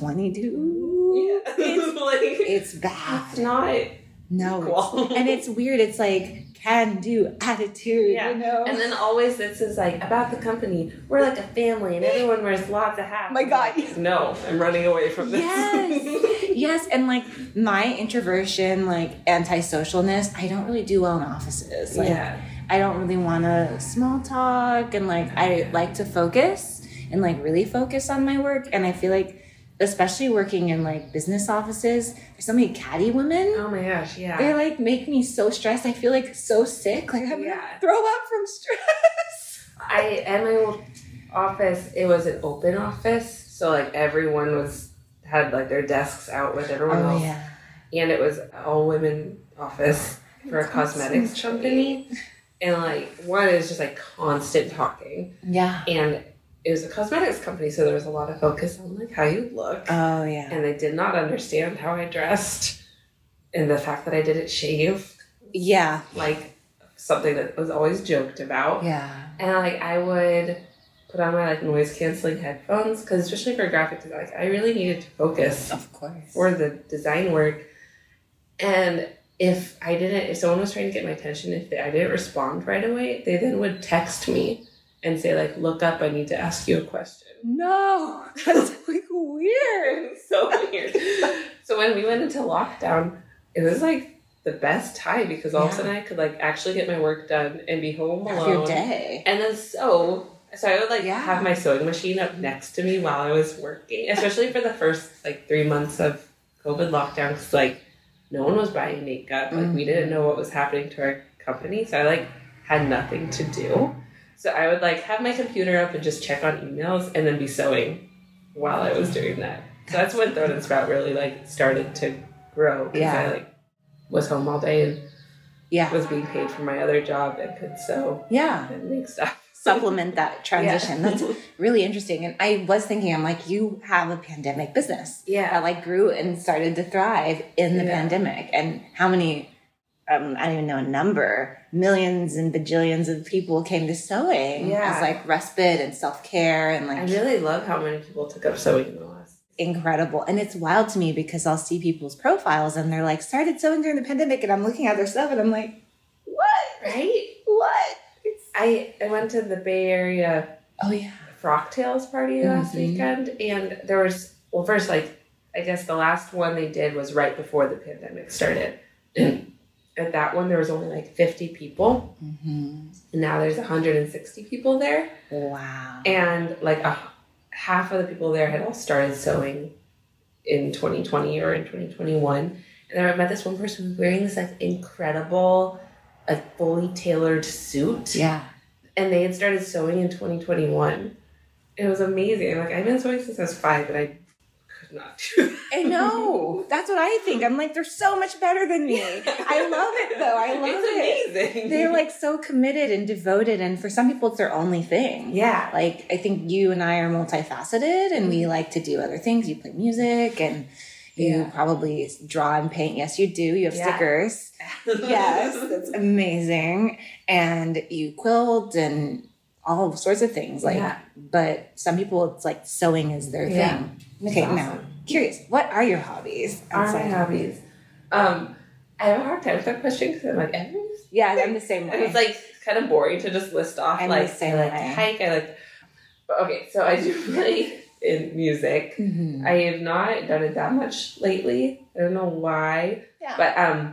twenty-two. yeah. It's, like it's bad. it's not No. equal. It's, and it's weird. It's like can do attitude, Yeah. you know? And then always this is like about the company. We're like a family, and everyone wears lots of hats. Oh my God. Like, no, I'm running away from this. Yes. Yes. And like my introversion, like antisocialness, I don't really do well in offices. Like yeah. I don't really want to small talk, and like I like to focus and like really focus on my work. And I feel like, especially working in like business offices, there's so many catty women. Oh my gosh, yeah. They like make me so stressed. I feel like so sick. Like I'm Yeah. gonna throw up from stress. I at my old office, it was an open office, so like everyone was had like their desks out with everyone Oh else, yeah. and it was all women office for a cosmetics company, and like one is just like constant talking, Yeah. and it was a cosmetics company, so there was a lot of focus on like how you look, Oh yeah. and they did not understand how I dressed, and the fact that I didn't shave, Yeah. like something that was always joked about. Yeah. And like I would put on my like noise canceling headphones, because especially for graphic design, like I really needed to focus Of course. for the design work. And if I didn't, if someone was trying to get my attention, if they, I didn't respond right away, they then would text me and say like, "Look up, I need to ask you a question." No, that's like weird. It's so weird. So when we went into lockdown, it was like the best time, because all of a sudden I could like actually get my work done and be home Half alone. your day. And then so, so I would like Yeah. have my sewing machine up next to me while I was working, especially for the first like three months of COVID lockdown, because like no one was buying makeup. Like we didn't know what was happening to our company. So I like had nothing to do. So I would like have my computer up and just check on emails and then be sewing while I was doing that. So that's when Thread and Sprout really like started to grow, because Yeah. I like was home all day and Yeah. was being paid for my other job and could sew Yeah. and make stuff. Supplement that transition. Yeah. That's really interesting. And I was thinking, I'm like, you have a pandemic business Yeah. that like grew and started to thrive in the Yeah. pandemic. And how many, um, I don't even know a number, millions and bajillions of people came to sewing Yeah. as like respite and self-care and like I really love how many people took up sewing in the last. incredible. And it's wild to me because I'll see people's profiles and they're like, started sewing during the pandemic, and I'm looking at their stuff and I'm like, what? Right? What? I, I went to the Bay Area Oh yeah. Frock Tales party last Mhm. weekend, and there was, well, first, like, I guess the last one they did was right before the pandemic started. And at that one, there was only like fifty people, Mm-hmm. and now there's one hundred sixty people there. Wow. And like a, half of the people there had all started sewing in twenty twenty or in twenty twenty-one. And then I met this one person who was wearing this like incredible, like fully tailored suit. Yeah. And they had started sewing in twenty twenty-one. It was amazing. Like, I've been sewing since I was five, but I could not do that. I know. That's what I think. I'm like, they're so much better than me. I love it though. I love it. It's amazing. They're like so committed and devoted, and for some people it's their only thing. yeah. Like I think you and I are multifaceted, and we like to do other things. You play music, and you Yeah. probably draw and paint. Yes, you do. You have Yeah. stickers. Yes, that's amazing. And you quilt and all sorts of things. Like, Yeah. but some people it's like sewing is their Yeah. thing. Okay, Awesome. now curious, what are your hobbies? Are my outside? hobbies? Um, I have a hard time with that question because I'm like, everything. Yeah, I'm the same And way. it's like kind of boring to just list off. I'm like, the same I like way. to hike. I like. But okay, so I do play in music. Mhm. I have not done it that much lately. I don't know why. Yeah. But um,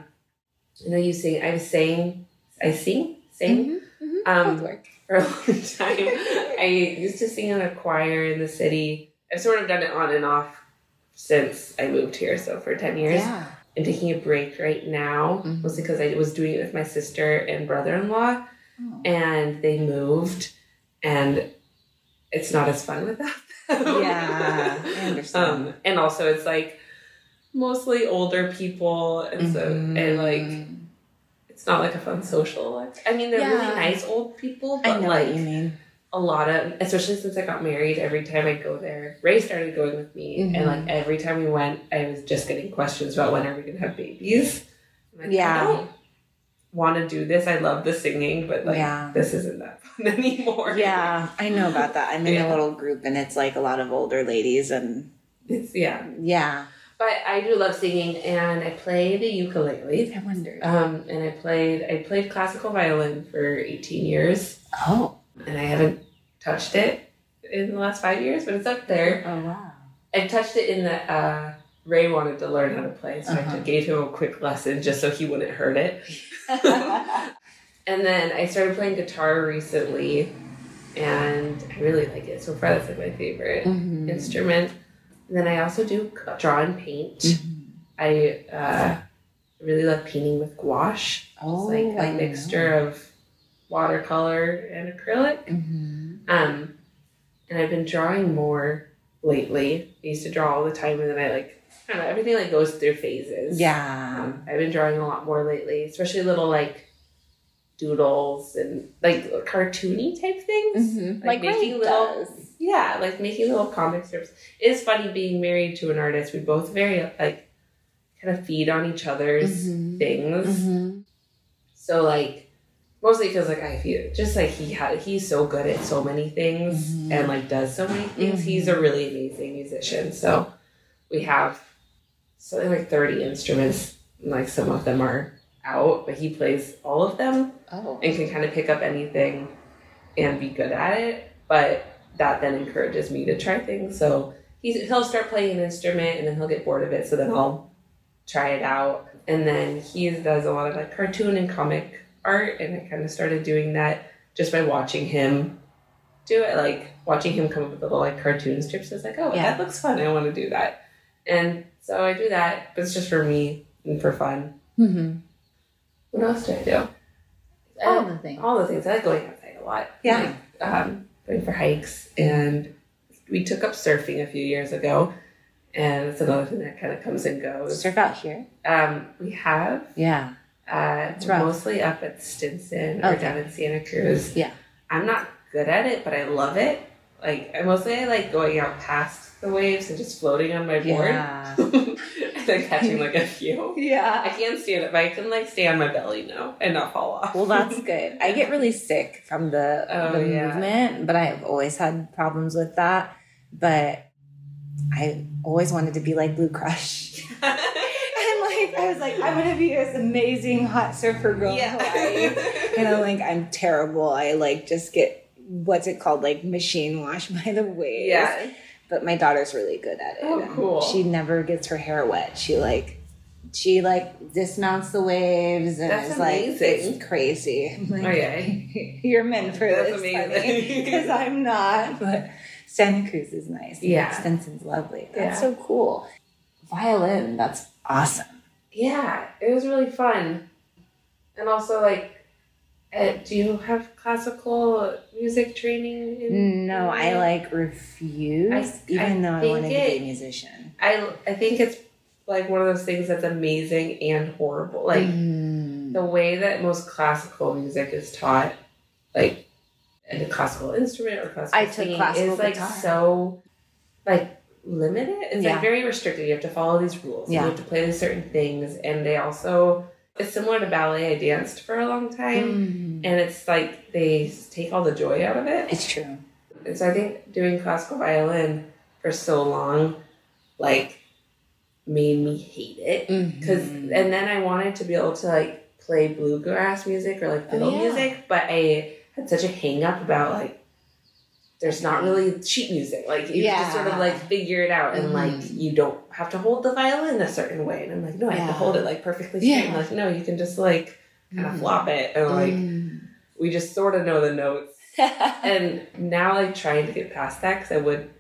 I know you sing. I sang. I sing. Sing. Mhm, mhm. Um, Both work. for a long time. I used to sing in a choir in the city, I've sort of done it on and off since I moved here, so for ten years. Yeah. I'm taking a break right now, mm-hmm. mostly because I was doing it with my sister and brother-in-law, oh. and they moved, and it's not as fun without them. Yeah, I understand. Um, and also, it's like mostly older people, and so mm-hmm. and like it's not like a fun social. Like, I mean, they're yeah. really nice old people, but I know like what you mean. A lot of, especially since I got married, every time I go there, Ray started going with me, mm-hmm. and like every time we went, I was just getting questions about when are we gonna have babies. I'm like, yeah, I don't want to do this. I love the singing, but like yeah. this isn't that fun anymore. Yeah, I know about that. I'm in yeah. a little group, and it's like a lot of older ladies, and it's yeah, yeah. But I do love singing, and I play the ukulele. I wondered. Um, and I played I played classical violin for eighteen years. Oh. And I haven't touched it in the last five years, but it's up there. Oh, wow. I touched it in the, uh, Ray wanted to learn how to play, so uh-huh. I gave him a quick lesson just so he wouldn't hurt it. And then I started playing guitar recently, and I really like it. So far, that's like my favorite mm-hmm. instrument. And then I also do draw and paint. Mm-hmm. I uh, really love painting with gouache. Oh, it's like a I mixture know. of watercolor and acrylic. Mm-hmm. Um, and I've been drawing more lately. I used to draw all the time, and then I like, I don't know, everything like goes through phases. Yeah. Um, I've been drawing a lot more lately, especially little like doodles and like cartoony type things. Mm-hmm. Like, like making little, does. yeah, like making little comic strips. It's funny being married to an artist. We both very like kind of feed on each other's mm-hmm. things. Mm-hmm. So like, mostly because like I feel just like he had he's so good at so many things mm-hmm. and like does so many things. Mm-hmm. He's a really amazing musician. So we have something like thirty instruments, and like some of them are out, but he plays all of them oh. and can kind of pick up anything and be good at it. But that then encourages me to try things. So he's he'll start playing an instrument, and then he'll get bored of it. So then I'll try it out. And then he does a lot of like cartoon and comic art, and I kind of started doing that just by watching him do it, like watching him come up with little like cartoon strips. I was like, oh, yeah. that looks fun. I want to do that. And so I do that, but it's just for me and for fun. Mm-hmm. What else do I do? All I, the things. All the things. I like going outside a lot. Yeah. Like, um, going for hikes, and we took up surfing a few years ago, and it's another thing that kind of comes and goes. Surf out here? Um, we have. Yeah. Uh, it's mostly up at Stinson or okay. down in Santa Cruz. Yeah. I'm not good at it, but I love it. Like, I mostly I like going out past the waves and just floating on my board. Yeah. And then catching like a few. Yeah. I can't stand it, but I can like stay on my belly now and not fall off. Well, that's good. I get really sick from the, oh, the yeah. movement, but I've always had problems with that. But I always wanted to be like Blue Crush. I was like, I'm going to be this amazing hot surfer girl yeah. in Hawaii. And I'm like, I'm terrible. I like just get, what's it called? Like machine washed by the waves. Yeah. But my daughter's really good at it. Oh, cool. She never gets her hair wet. She like, she like dismounts the waves and That's is amazing. like, it's crazy. I'm like, okay. You're meant for That's this, amazing. Because I'm not. But Santa Cruz is nice. Yeah. Stinson's lovely. That's yeah. so cool. Violin, that's awesome. Yeah, it was really fun. And also, like, uh, do you have classical music training? In, no, in I, like, refuse, I, even I though I wanted it, to be a musician. I, I think it's, like, one of those things that's amazing and horrible. Like, mm. the way that most classical music is taught, like, and a classical instrument or classical I took singing classical is, like, guitar. so, like, limited. It's yeah. like very restricted. You have to follow these rules. Yeah. You have to play these certain things. And they also, it's similar to ballet. I danced for a long time. Mm. And it's like they take all the joy out of it. It's true. And so I think doing classical violin for so long, like, made me hate it. Because, mm-hmm. and then I wanted to be able to, like, play bluegrass music or, like, fiddle oh, yeah. music. But I had such a hang up about, like, there's not really sheet music. Like, you yeah. just sort of, like, figure it out. And, mm-hmm. like, you don't have to hold the violin a certain way. And I'm like, no, I yeah. have to hold it, like, perfectly straight. Yeah. I'm like, no, you can just, like, kind of mm-hmm. flop it. And, like, mm-hmm. we just sort of know the notes. And now, like, trying to get past that, because I would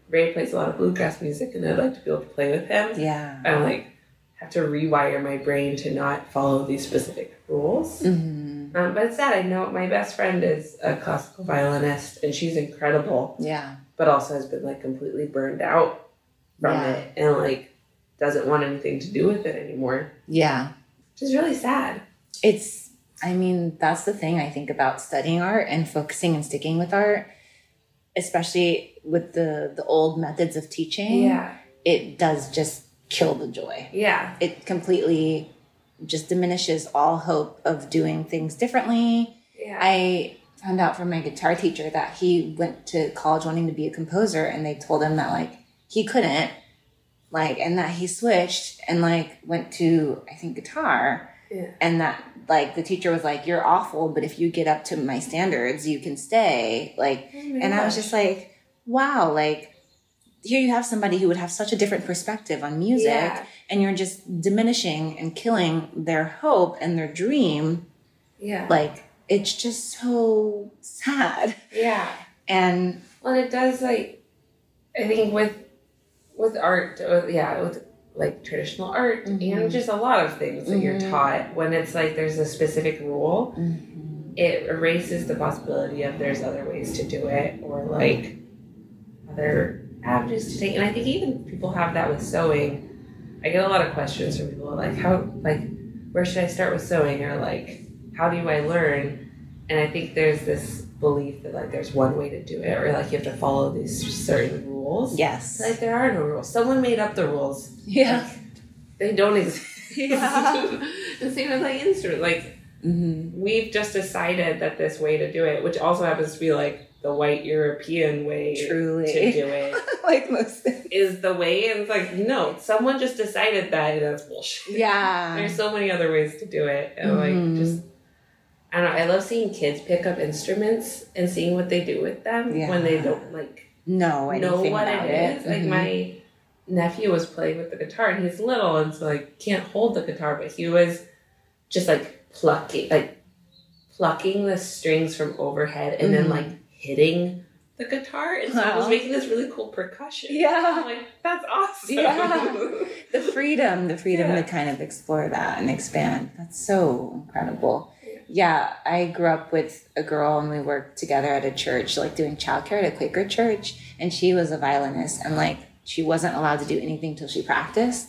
Ray plays a lot of bluegrass music, and I'd like to be able to play with him. Yeah. I like have to rewire my brain to not follow these specific rules. Mm-hmm. Um, but it's sad. I know my best friend is a classical violinist, and she's incredible. Yeah. But also has been like completely burned out from Yeah. it, and like doesn't want anything to do with it anymore. Yeah. Which is really sad. It's, I mean, that's the thing I think about studying art and focusing and sticking with art, especially with the, the old methods of teaching. Yeah. It does just kill the joy. Yeah. It completely just diminishes all hope of doing things differently. Yeah. I found out from my guitar teacher that he went to college wanting to be a composer, and they told him that like he couldn't, like, and that he switched and like went to, I think, guitar. Yeah. And that like the teacher was like, you're awful, but if you get up to my standards, you can stay. Like, Oh my and I was gosh. just like, wow, like here you have somebody who would have such a different perspective on music, Yeah. and you're just diminishing and killing their hope and their dream. Yeah. Like, it's just so sad. Yeah. And Well, it does, like, I think with with art, uh, yeah, with like traditional art Mhm. and just a lot of things that you're Mhm. taught, when it's like there's a specific rule, Mhm. it erases the possibility of there's other ways to do it, or like other avenues to take. And I think even people have that with sewing. I get a lot of questions from people like, how, like, where should I start with sewing, or like, how do I learn? And I think there's this belief that like there's one way to do it, or like you have to follow these certain rules. yes. Like there are no rules. Someone made up the rules. Yeah. They don't exist. Yeah. The same as like instrument. Like Mm-hmm. we've just decided that this way to do it, which also happens to be like the white European way Truly. to do it, Like most things. is the way. And it's like, no, someone just decided that, and that's bullshit. Yeah. There's so many other ways to do it. And Mhm. like just I don't know, I love seeing kids pick up instruments and seeing what they do with them Yeah. when they don't like know anything know what about it is. Like Mhm. my nephew was playing with the guitar, and he's little, and so like can't hold the guitar, but he was just like plucking like plucking the strings from overhead and Mhm. then like hitting the guitar, and so it was Wow. making this really cool percussion. Yeah. I'm like, that's awesome. Yeah. The freedom, the freedom Yeah. to kind of explore that and expand. That's so incredible. Yeah, I grew up with a girl, and we worked together at a church, like doing childcare at a Quaker church, and she was a violinist, and like she wasn't allowed to do anything till she practiced.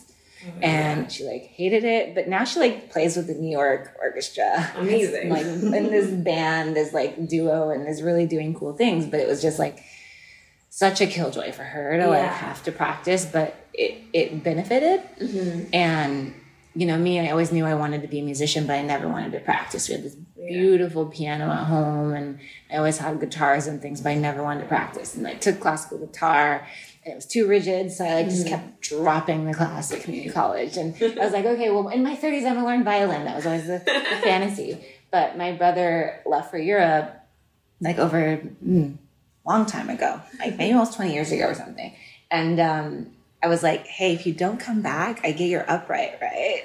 And she like hated it, but now she like plays with the New York Orchestra. Amazing. Like in this band, this like duo, and is really doing cool things. But it was just like such a killjoy for her to like Yeah. have to practice, but it it benefited. Mm-hmm. And you know, me, I always knew I wanted to be a musician, but I never wanted to practice. We had this Yeah. beautiful piano at home, and I always had guitars and things, but I never wanted to practice. And I took classical guitar, and it was too rigid, so I like just Mhm. kept dropping the class at community college. And I was like, okay, well, in my thirties, I'm gonna learn violin. That was always the, the fantasy. But my brother left for Europe, like over hmm, long time ago, like maybe almost twenty years ago or something. And um, I was like, hey, if you don't come back, I get your upright, right?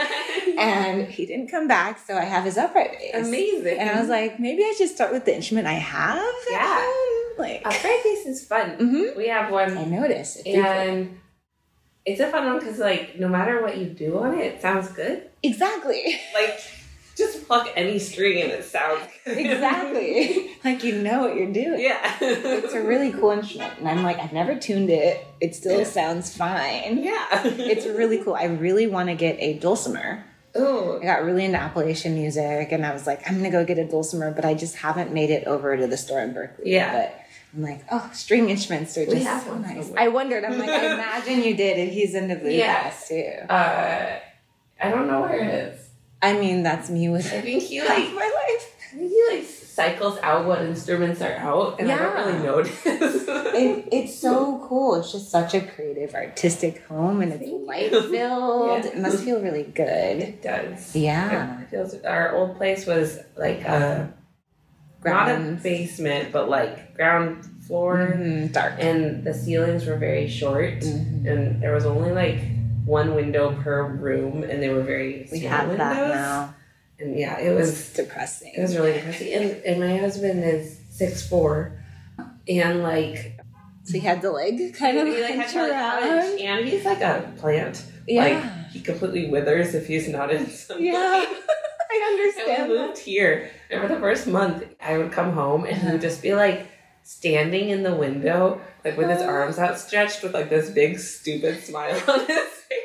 And he didn't come back, so I have his upright bass. Amazing. And I was like, maybe I should start with the instrument I have. at Yeah. home. Like, upright bass is fun. Mhm. We have one. I noticed. It feels- And it's a fun one because, like, no matter what you do on it, it sounds good. exactly. Like, just pluck any string and it sounds good. Exactly. Like you know what you're doing. Yeah. It's a really cool instrument. And I'm like, I've never tuned it. It still Yeah. sounds fine. Yeah. It's really cool. I really want to get a dulcimer. Ooh. I got really into Appalachian music, and I was like, I'm going to go get a dulcimer, but I just haven't made it over to the store in Berkeley. Yeah. But I'm like, oh, string instruments are We just have so one nice. somewhere. I wondered. I'm like, I imagine you did, and he's into bluegrass too. Uh, I don't know where it is. I mean, that's me with I think he, half like, my life. I think he, like, cycles out what instruments are out, and I don't Yeah. really notice. It, it's so cool. It's just such a creative, artistic home, and it's Thank you. light filled. Yeah. It must feel really good. It does. Yeah. It feels, our old place was, like, a, not a Grounds. basement, but, like, ground floor. Mhm, dark. And the ceilings were very short, Mhm. and there was only like one window per room, and they were very We small have windows. that now. And yeah, it was It's depressing. it was really depressing. And and my husband is six four, and like So he had to like kind of he, like, had hunch to, like, around. hunch. And he's like a plant. Yeah. Like, he completely withers if he's not in sunlight. Yeah. I understand. And we moved here. And for the first month, I would come home and he would just be like standing in the window, like with his arms outstretched with like this big stupid smile on his face.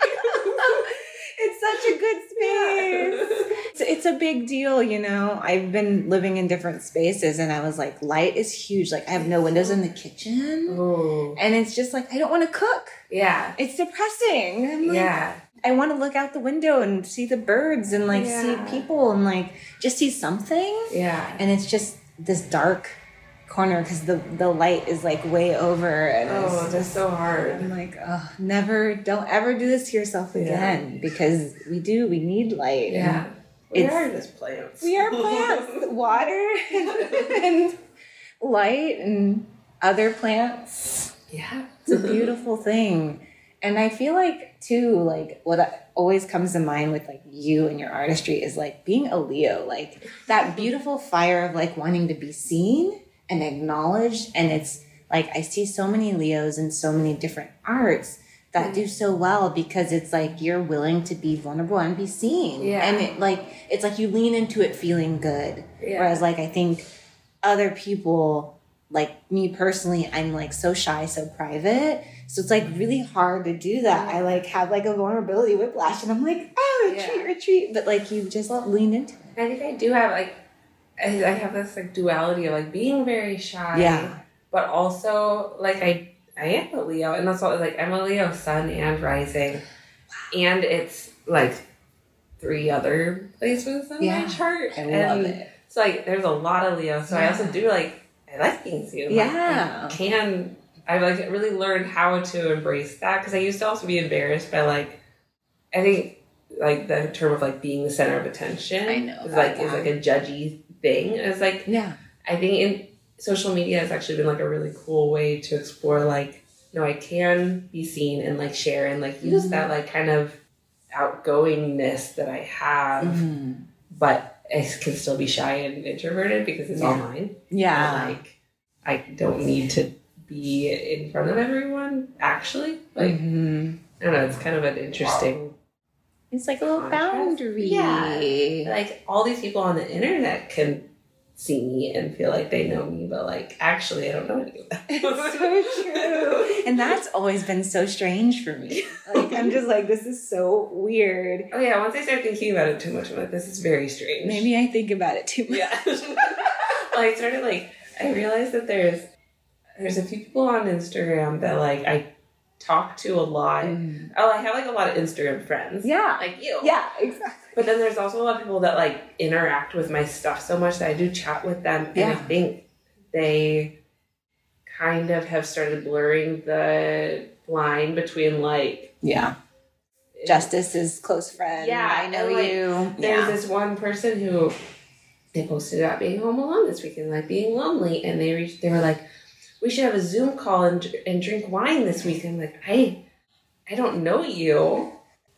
It's such a good space. It's, it's a big deal, you know. I've been living in different spaces and I was like, light is huge. Like I have no windows in the kitchen. Ooh. And it's just like, I don't want to cook. Yeah. It's depressing. I'm like, yeah. I want to look out the window and see the birds and like Yeah. see people and like just see something. Yeah. And it's just this dark corner because the, the light is like way over. And Oh, it's that's so hard. I'm like, oh, never, don't ever do this to yourself again Yeah. because we do, we need light. Yeah. And We it's- are just plants. We are plants, water and light and other plants. Yeah. It's a beautiful thing. And I feel like too, like what always comes to mind with like you and your artistry is like being a Leo, like that beautiful fire of like wanting to be seen and acknowledged. And it's like, I see so many Leos in so many different arts that do so well because it's like you're willing to be vulnerable and be seen. Yeah. And it like, it's like you lean into it feeling good. Yeah. Whereas like, I think other people, like me personally, I'm like so shy, so private. So it's like really hard to do that. I like have like a vulnerability whiplash and I'm like, oh, retreat, Yeah. retreat. But like you just lean into it. I think I do have like, I, I have this like duality of like being very shy. Yeah. But also like I, I am a Leo, and that's what like I'm a Leo sun and rising, and it's like three other places in Yeah. my chart. I and love it. It's like there's a lot of Leo, so I Yeah. also do like I like being seen. Yeah. Like, I can I've like really learned how to embrace that because I used to also be embarrassed by like I think like the term of like being the center of attention. I know is about like is that. like a judgy thing. It's like Yeah. I think in social media has actually been like a really cool way to explore like, no, I can be seen and like share and like use Mm-hmm. that like kind of outgoingness that I have, Mm-hmm. but I can still be shy and introverted because it's Yeah. online. Yeah. And, like I don't need to be in front of everyone actually. Like Mhm. I don't know, it's kind of an interesting It's like a little contrast. boundary. Yeah. Like all these people on the internet can see me and feel like they know me, but like actually I don't know any of them. It's so true. And that's always been so strange for me. Like I'm just like, this is so weird. Oh yeah, once I start thinking about it too much, I'm like, this is very strange. Maybe I think about it too much. Yeah. Well, I started like I realized that there's there's a few people on Instagram that like I talk to a lot. Mhm. Oh, I have like a lot of Instagram friends. Yeah. Like you. Yeah, exactly. But then there's also a lot of people that like interact with my stuff so much that I do chat with them. And I Yeah. think they kind of have started blurring the line between like Yeah. Justice's close friend. Yeah, I know and, like, you. there's Yeah. this one person who they posted about being home alone this weekend, like being lonely, and they reached they were like, we should have a Zoom call and and drink wine this weekend. Like I I don't know you.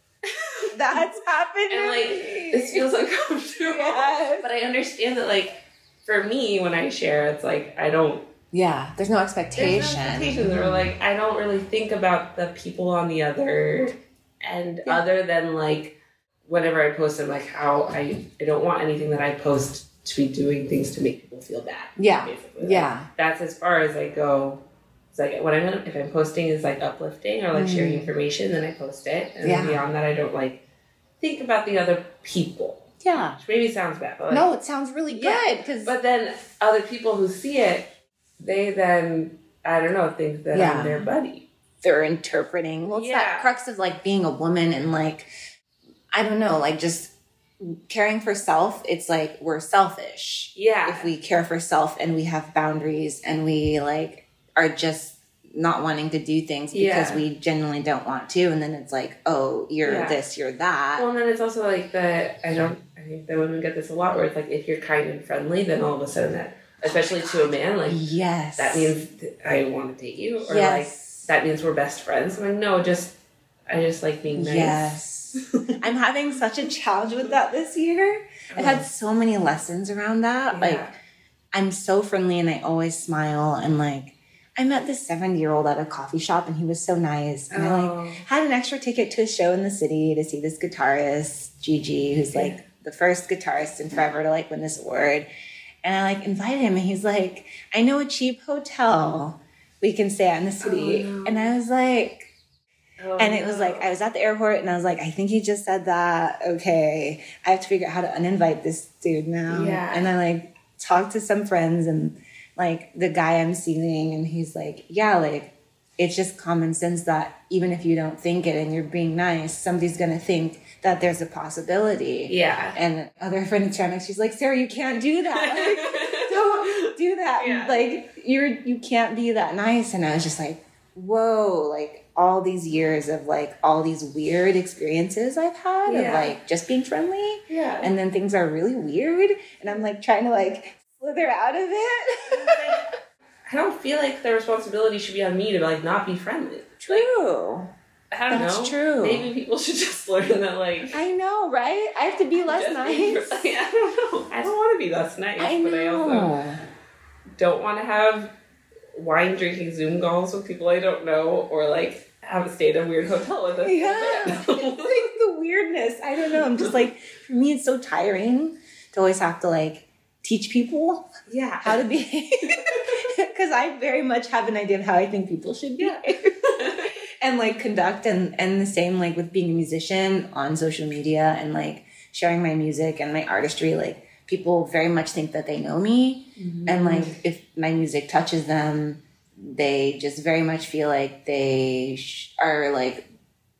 That's happened. And to like me. this feels uncomfortable. Yes. But I understand that like for me when I share it's like I don't Yeah, there's no there's expectation. no expectations or like I don't really think about the people on the other end Yeah. other than like whenever I post I'm like how I I don't want anything that I post to be doing things to make people feel bad. Yeah. Basically. Like, Yeah. that's as far as I go. It's like what I'm if I'm posting is like uplifting or like Mm. sharing information, then I post it. And Yeah. then beyond that I don't like think about the other people. Yeah. Which maybe sounds bad, but like, No, it sounds really Yeah, good because but then other people who see it, they then I don't know, think that Yeah. I'm their buddy. they're interpreting. Well, it's that Yeah. crux of like being a woman and like, I don't know, like just caring for self. It's like we're selfish Yeah. if we care for self and we have boundaries and we like are just not wanting to do things because Yeah. we genuinely don't want to. And then it's like, oh, you're Yeah. this, you're that. Well, and then it's also like the I don't I think that women get this a lot where it's like if you're kind and friendly, then all of a sudden that especially to a man, like yes. that means that I want to date you, or yes. like that means we're best friends. I'm like, no, just I just like being nice. Yes. I'm having such a challenge with that this year. I've had so many lessons around that. Yeah. Like, I'm so friendly and I always smile and like, I met this seventy-year-old at a coffee shop, and he was so nice. And oh. I like had an extra ticket to a show in the city to see this guitarist, Gigi, who's like yeah. the first guitarist in forever to like win this award. And I like invited him, and he's like, I know a cheap hotel we can stay at in the city. Oh, no. And I was like, oh, and it no. was like, I was at the airport, and I was like, I think he just said that. Okay, I have to figure out how to uninvite this dude now. Yeah. And I like talked to some friends, and like the guy I'm seeing, and he's like, yeah, like it's just common sense that even if you don't think it and you're being nice, somebody's going to think that there's a possibility. Yeah. And other friend in China, she's like, Sarah, you can't do that. Like, don't do that. Yeah. Like, you're, you can't be that nice. And I was just like, whoa, like all these years of like all these weird experiences I've had yeah. of like just being friendly. Yeah. And then things are really weird. And I'm like trying to like slither out of it. I don't feel like the responsibility should be on me to like not be friendly. True. Like, I don't That's know. That's true. Maybe people should just learn that, like... I know, right? I have to be less nice. Be, like, I don't know. I don't want to be less nice, I but I know. also don't want to have wine-drinking Zoom calls with people I don't know, or, like, have a stay at a weird hotel with us. Yeah. It's like the weirdness. I don't know. I'm just, like, for me, it's so tiring to always have to, like, teach people yeah. how to behave. Because I very much have an idea of how I think people should behave. Yeah. And like conduct and, and the same like with being a musician on social media and like sharing my music and my artistry, like people very much think that they know me. Mm-hmm. And like if my music touches them, they just very much feel like they sh- are like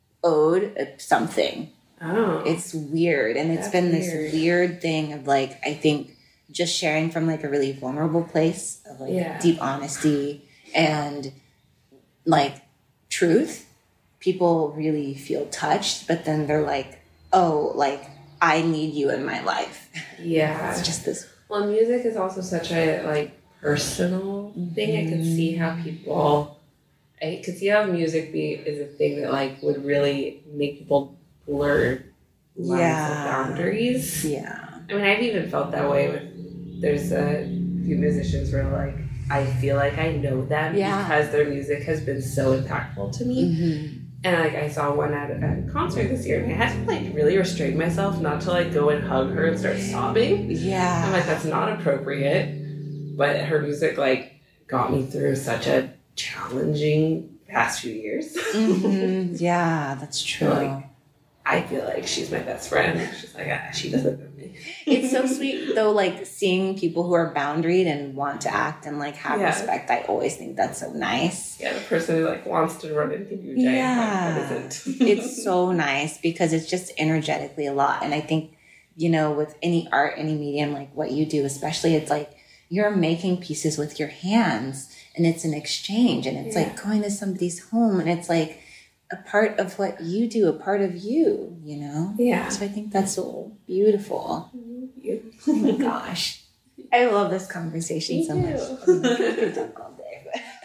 owed something. Oh. It's weird. And it's That's been weird. this weird thing of like, I think just sharing from like a really vulnerable place of like yeah. deep honesty and like truth, people really feel touched, but then they're like, oh, like I need you in my life. Yeah. It's just this. Well, music is also such a like personal thing. Mm-hmm. I can see how people, I could see how music be is a thing that like would really make people blur lines yeah. of boundaries. Yeah. I mean, I've even felt that way with, there's a few musicians where like, I feel like I know them yeah. because their music has been so impactful to me. Mm-hmm. And like I saw one at a concert this year, and I had to like really restrain myself not to like go and hug her and start sobbing. Yeah, I'm like, that's not appropriate. But her music like got me through such a challenging past few years. Mm-hmm. Yeah, that's true. So, like, I feel like she's my best friend. She's like, ah, she doesn't know me. It's so sweet though, like seeing people who are boundaried and want to act and like have yeah. respect. I always think that's so nice. Yeah, the person who like wants to run into you giant yeah. hug, but isn't. It's so nice because it's just energetically a lot. And I think, you know, with any art, any medium, like what you do, especially, it's like you're making pieces with your hands and it's an exchange and it's yeah. like going to somebody's home and it's like a part of what you do, a part of you, you know? Yeah. So I think that's so beautiful. You. Oh my gosh. I love this conversation Me so too. much. I mean, I could talk all day,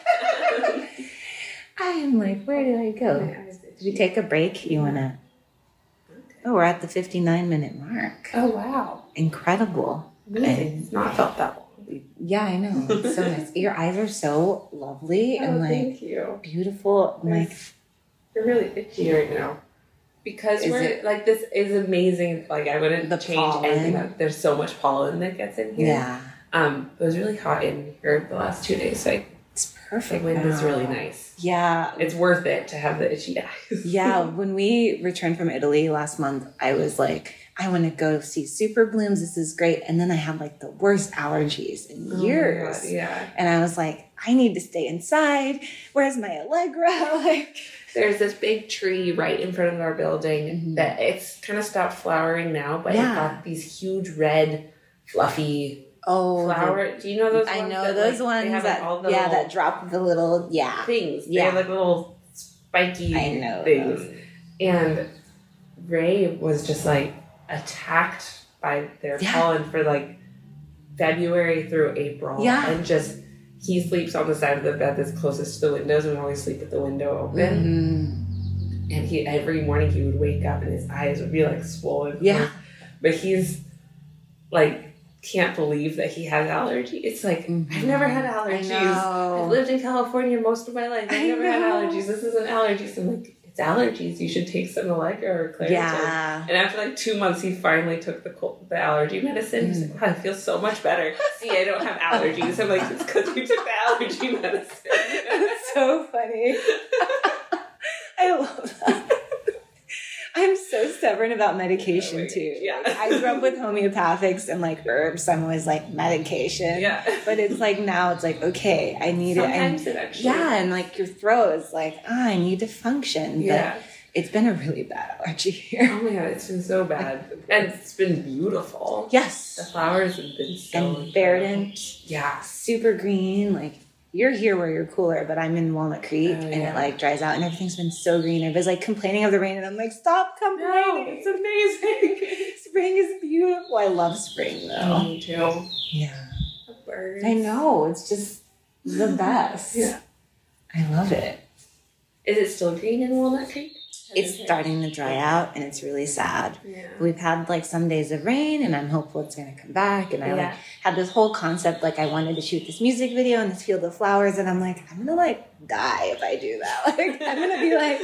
but I am like, where did I go? Did we take a break? You want to? Okay. Oh, we're at the fifty-nine minute mark. Oh, wow. Incredible. Amazing. It's not felt that long. Yeah, I know. It's so nice. Your eyes are so lovely oh, and like thank you. beautiful. I'm like, you're really itchy right now. Because is we're it, like, this is amazing. Like, I wouldn't the change pollen. anything. That, there's so much pollen that gets in here. Yeah. Um, it was really hot in here the last two days. Like, it's perfect. The wind now. is really nice. Yeah. It's worth it to have the itchy eyes. Yeah. When we returned from Italy last month, I was like, I want to go see super blooms. This is great. And then I had like the worst allergies in Oh years. my God, yeah. And I was like, I need to stay inside. Where's my Allegra? Like, there's this big tree right in front of our building mm-hmm. that it's kind of stopped flowering now, but yeah. it got these huge red, fluffy oh, flower. Do you know those? I ones know that, those like, ones they have, that like, all the yeah that drop the little yeah things. Yeah, they have like little spiky I know things. those. And Ray was just like attacked by their yeah. pollen for like February through April. Yeah, and just. He sleeps on the side of the bed that's closest to the windows, and we always sleep with the window open. Mm-hmm. And he every morning he would wake up and his eyes would be like swollen. Yeah. But he's like can't believe that he has allergies. It's like, mm-hmm. I've never had allergies. I've lived in California most of my life. I've I never know. had allergies. This isn't allergies. I'm like, it's allergies. You should take some Allegra or Claritin. Yeah. And after like two months, he finally took the cold, the allergy medicine. He's like, wow, I feel so much better. See, I don't have allergies. I'm like, it's because you took the allergy medicine. That's so funny. I love that. I'm so stubborn about medication too. Yeah. Like, I grew up with homeopathics and like herbs, so I'm always like medication. Yeah. But it's like now it's like, okay, I need Sometimes it. And, it actually. Yeah, and like your throat is like, ah, I need to function. Yeah. But it's been a really bad allergy here. Oh my God, it's been so bad. And it's been beautiful. Yes. The flowers have been so And verdant. Yeah. Super green, like you're here where you're cooler, but I'm in Walnut Creek oh, and yeah. it like dries out and everything's been so green. I was like complaining of the rain and I'm like, stop complaining. No, it's amazing. Spring is beautiful. I love spring though. Oh, me too. Yeah. The birds. I know. It's just the best. Yeah. I love it. Is it still green in Walnut Creek? It's starting to dry out and it's really sad. Yeah. We've had like some days of rain and I'm hopeful it's going to come back. And I yeah. like had this whole concept, like I wanted to shoot this music video in this field of flowers. And I'm like, I'm going to like die if I do that. Like I'm going to be like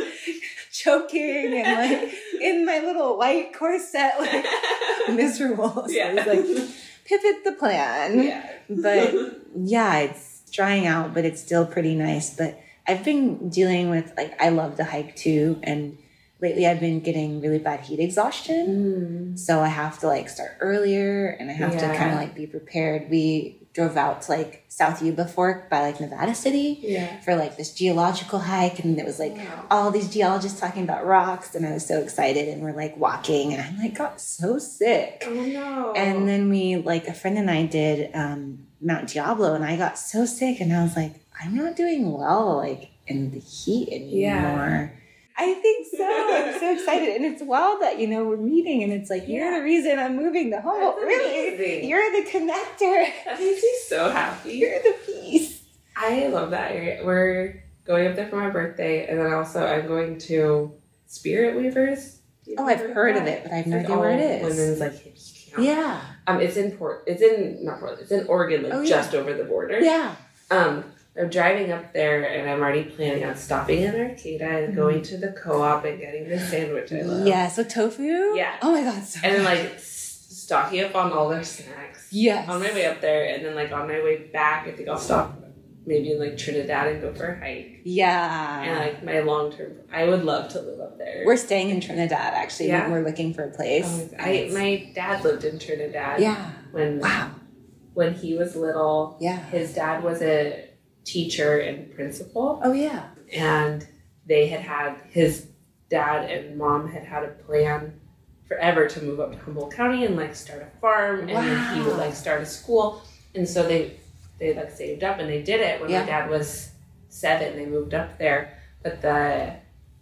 choking and like in my little white corset, like miserable. So yeah. it's like pivot the plan. Yeah. But yeah, it's drying out, but it's still pretty nice. But I've been dealing with, like, I love to hike too. And lately I've been getting really bad heat exhaustion. Mm. So I have to like start earlier and I have yeah. to kind of like be prepared. We drove out to like South Yuba Fork by like Nevada City yeah. for like this geological hike. And it was like wow. all these geologists talking about rocks. And I was so excited and we're like walking and I'm like, got so sick. Oh no. And then we, like a friend and I did um, Mount Diablo and I got so sick and I was like, I'm not doing well, like, in the heat anymore. Yeah. I think so. I'm so excited. And it's wild that, you know, we're meeting and it's like, yeah. you're the reason I'm moving to Humboldt. That's really? amazing. You're the connector. That makes me so happy. You're the piece. I love that area. We're going up there for my birthday and then also I'm going to Spirit Weavers. Oh, I've heard of it, but I have no idea where it is. Women's like hippie camp. Yeah. Um, it's in Port, it's in, not Portland, it's in Oregon, like oh, yeah. just over the border. Yeah. Um, I'm driving up there and I'm already planning on stopping in Arcata and mm-hmm. going to the co-op and getting the sandwich I love. Yeah, so tofu? Yeah. Oh my God, so And then good. like s- stocking up on all their snacks. Yes. On my way up there and then like on my way back, I think I'll stop maybe in like Trinidad and go for a hike. Yeah. And like my long term, I would love to live up there. We're staying in Trinidad actually. Yeah. We're looking for a place. Oh, I, my dad lived in Trinidad. Yeah. When, wow. when he was little. Yeah. His dad was a teacher and principal. Oh yeah. And they had had, his dad and mom had had a plan forever to move up to Humboldt County and like start a farm and wow. then he would like start a school. And so they they like saved up and they did it. When yeah. my dad was seven, they moved up there. But the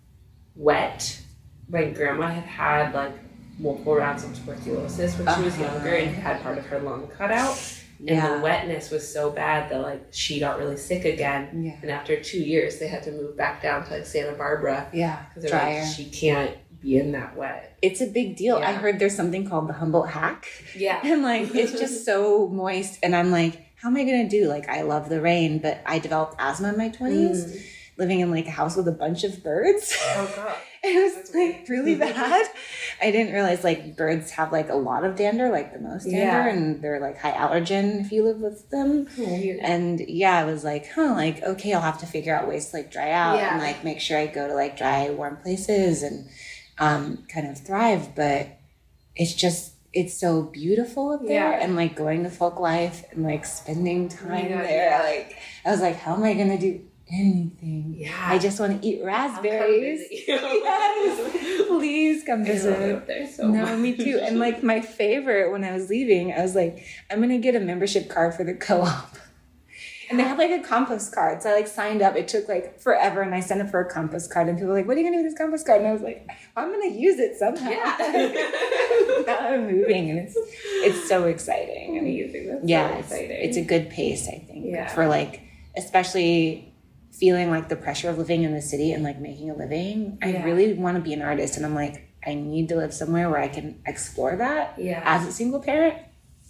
wet, my grandma had had like multiple rounds of tuberculosis when she was uh-huh. younger and had part of her lung cut out. And yeah. the wetness was so bad that like she got really sick again. Yeah. And after two years, they had to move back down to like Santa Barbara. Yeah, because drier. Like, she can't be in that wet. It's a big deal. Yeah. I heard there's something called the Humboldt hack. Yeah. And like, it's just so moist. And I'm like, how am I going to do? Like, I love the rain, but I developed asthma in my twenties, Mm. living in like a house with a bunch of birds. Oh, God. It was That's like weird. really bad. I didn't realize like birds have like a lot of dander, like the most dander, Yeah. and they're like high allergen if you live with them. Weird. And yeah, I was like, huh, like, okay, I'll have to figure out ways to like dry out Yeah. and like make sure I go to like dry, warm places and um, kind of thrive. But it's just, it's so beautiful up there. Yeah. And like going to folk life and like spending time God, there. yeah. Like, I was like, how am I going to do anything? Yeah. I just want to eat I'll come raspberries. visit you. Yes. Please come I love it visit. up there so No, much. me too. And like my favorite when I was leaving, I was like, I'm gonna get a membership card for the co-op. And they had like a compost card. So I like signed up. It took like forever and I signed up for a compost card and people were like, what are you gonna do with this compost card? And I was like, I'm gonna use it somehow. Yeah. Now I'm moving and it's it's so exciting. And Amazing. That's yeah, so it's, exciting. it's a good pace, I think. Yeah. For like, especially feeling like the pressure of living in the city and like making a living. I Yeah. really want to be an artist and I'm like, I need to live somewhere where I can explore that Yeah. as a single parent.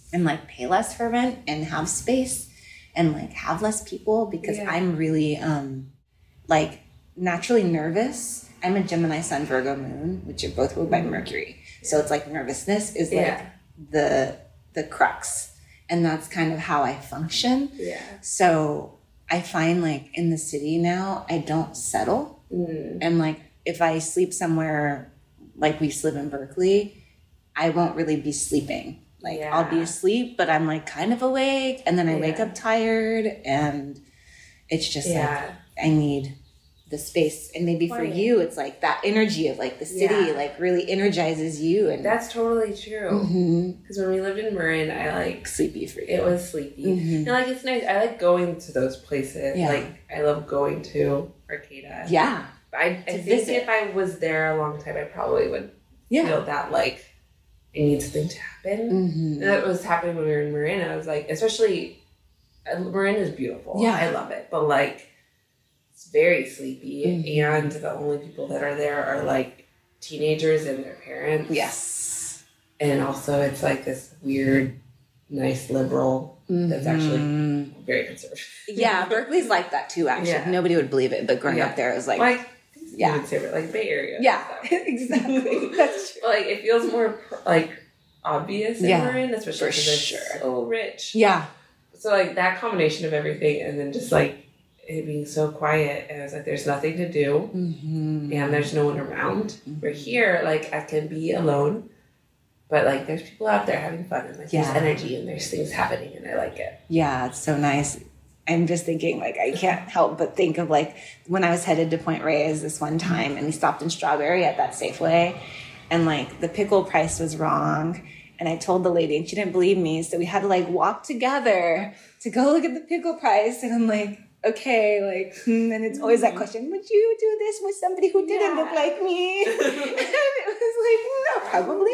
and like pay less for rent and have space and like have less people because Yeah. I'm really um like naturally nervous. I'm a Gemini Sun Virgo moon, which are both ruled by Mercury. So it's like nervousness is like Yeah. the the crux. And that's kind of how I function. Yeah. So I find like in the city now, I don't settle. Mm. And like if I sleep somewhere like we live in Berkeley, I won't really be sleeping. Like Yeah. I'll be asleep, but I'm like kind of awake, and then I wake Yeah. up tired, and it's just Yeah. like I need the space. And maybe for Quiet. you, it's like that energy of like the city Yeah. like really energizes you, and That's totally true. Mhm. Because when we lived in Marin, I like sleepy for you. it was sleepy. Mhm. And like it's nice. I like going to those places. Yeah. Like I love going to Arcata. Yeah, I, I To think visit. if I was there a long time, I probably would yeah. feel that like I need something to happen. Mhm. And that was happening when we were in Marin. I was like, especially uh, Marin is beautiful. Yeah. I love it. But like it's very sleepy, Mhm. and the only people that are there are like teenagers and their parents. Yes. And also it's like this weird, nice liberal that's actually Mhm. very conservative. Yeah, Berkeley's like that too, actually. Yeah. Nobody would believe it, but growing Yeah. up there, it was like, Like, yeah. yeah, conservative, like Bay Area. yeah, stuff. exactly. That's true. But, like it feels more like obvious in Yeah, Marin, especially for because it's sure. so rich. Yeah. So like that combination of everything, and then just like it being so quiet, and it's like there's nothing to do, Mm-hmm. and there's no one around. Where here, like I can be alone, but like there's people out there having fun, and like Yeah. there's energy, and there's things happening, and I like it. Yeah, it's so nice. I'm just thinking, like, I can't help but think of, like, when I was headed to Point Reyes this one time, and we stopped in Strawberry at that Safeway, and, like, the pickle price was wrong, and I told the lady, and she didn't believe me, so we had to, like, walk together to go look at the pickle price, and I'm like, okay, like, hmm, and it's always that question, would you do this with somebody who didn't Yeah. look like me? And it was like, no, probably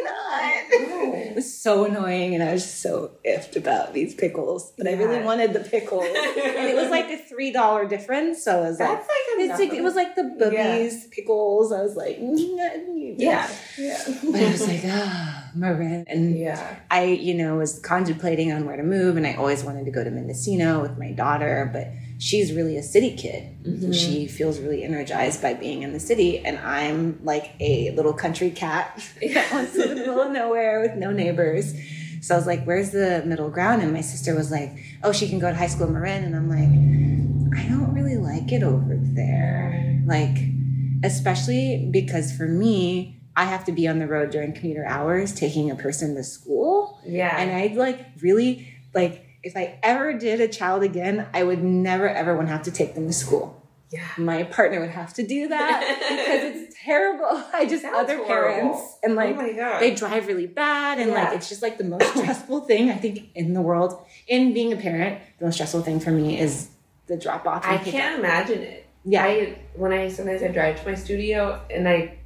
not. It was so annoying, and I was so iffed about these pickles, but I really Yeah. wanted the pickles. And it was like a three dollar difference, so I was like, That's like it's enough like of it was like the boobies pickles. I was like, mm, I need Yeah, this. yeah, But I was like, ah, Marin. And yeah. I, you know, was contemplating on where to move, and I always wanted to go to Mendocino with my daughter, but she's really a city kid. Mhm. She feels really energized by being in the city, and I'm like a little country cat that wants to live in the middle of nowhere with no neighbors. So I was like, where's the middle ground? And my sister was like, oh, she can go to high school in Marin. And I'm like, I don't really like it over there. Like, especially because for me, I have to be on the road during commuter hours taking a person to school. Yeah. And I'd like really, like, if I ever did a child again, I would never ever want to have to take them to school. yeah. My partner would have to do that because it's terrible. I just Sounds other horrible. parents and like oh my God. they drive really bad, and Yeah. like it's just like the most stressful thing I think in the world. In being a parent, the most stressful thing for me is the drop off. I can't imagine it. Yeah. I when I sometimes I drive to my studio and I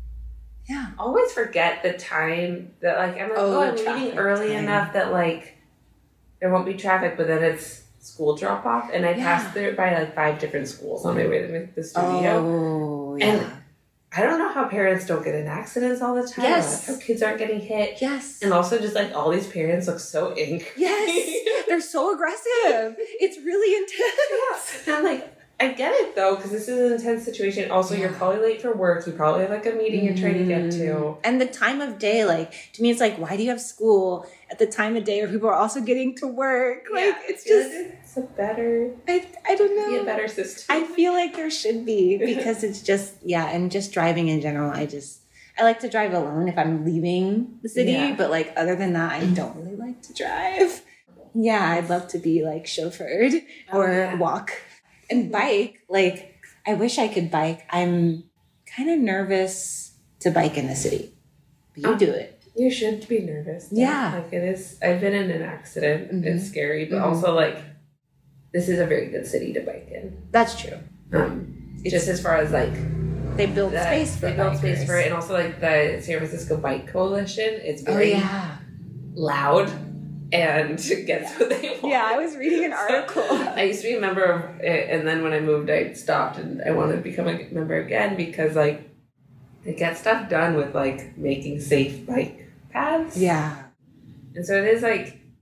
Yeah. always forget the time that like I'm like, Oh, oh, I'm traffic leaving early time. enough that like there won't be traffic, but then it's school drop off, and I Yeah. pass through by like five different schools on my way to the studio. Oh, yeah. And I don't know how parents don't get in accidents all the time. Yes. How kids aren't getting hit. yes. And also just like all these parents look so angry. Yes. They're so aggressive. It's really intense. And I'm like, I get it though, because this is an intense situation. Also, you're Yeah. probably late for work. You probably have like a meeting you're trying to get to. And the time of day, like, to me, it's like, why do you have school at the time of day where people are also getting to work? Like, Yeah, it's I feel just, like it's a better, I, I don't be a know. better system. I feel like there should be, because it's just, yeah, and just driving in general, I just, I like to drive alone if I'm leaving the city, Yeah. but like, other than that, I don't really like to drive. Yeah, I'd love to be like chauffeured Oh, or yeah. walk. And bike, like, I wish I could bike. I'm kind of nervous to bike in the city. But you Oh. do it. You should be nervous. though. Yeah. Like it is, I've been in an accident. Mhm. It's scary, but Mhm. also like, this is a very good city to bike in. That's true. Um, It's- just as far as like, They build the- space for they build space bikers. for it. And also like the San Francisco Bike Coalition, it's Oh, very yeah. loud and gets what they want. Yeah, I was reading an article. I used to be a member of it, and then when I moved, I stopped, and I wanted to become a member again because, like, they get stuff done with, like, making safe bike paths. Yeah. And so it is, like,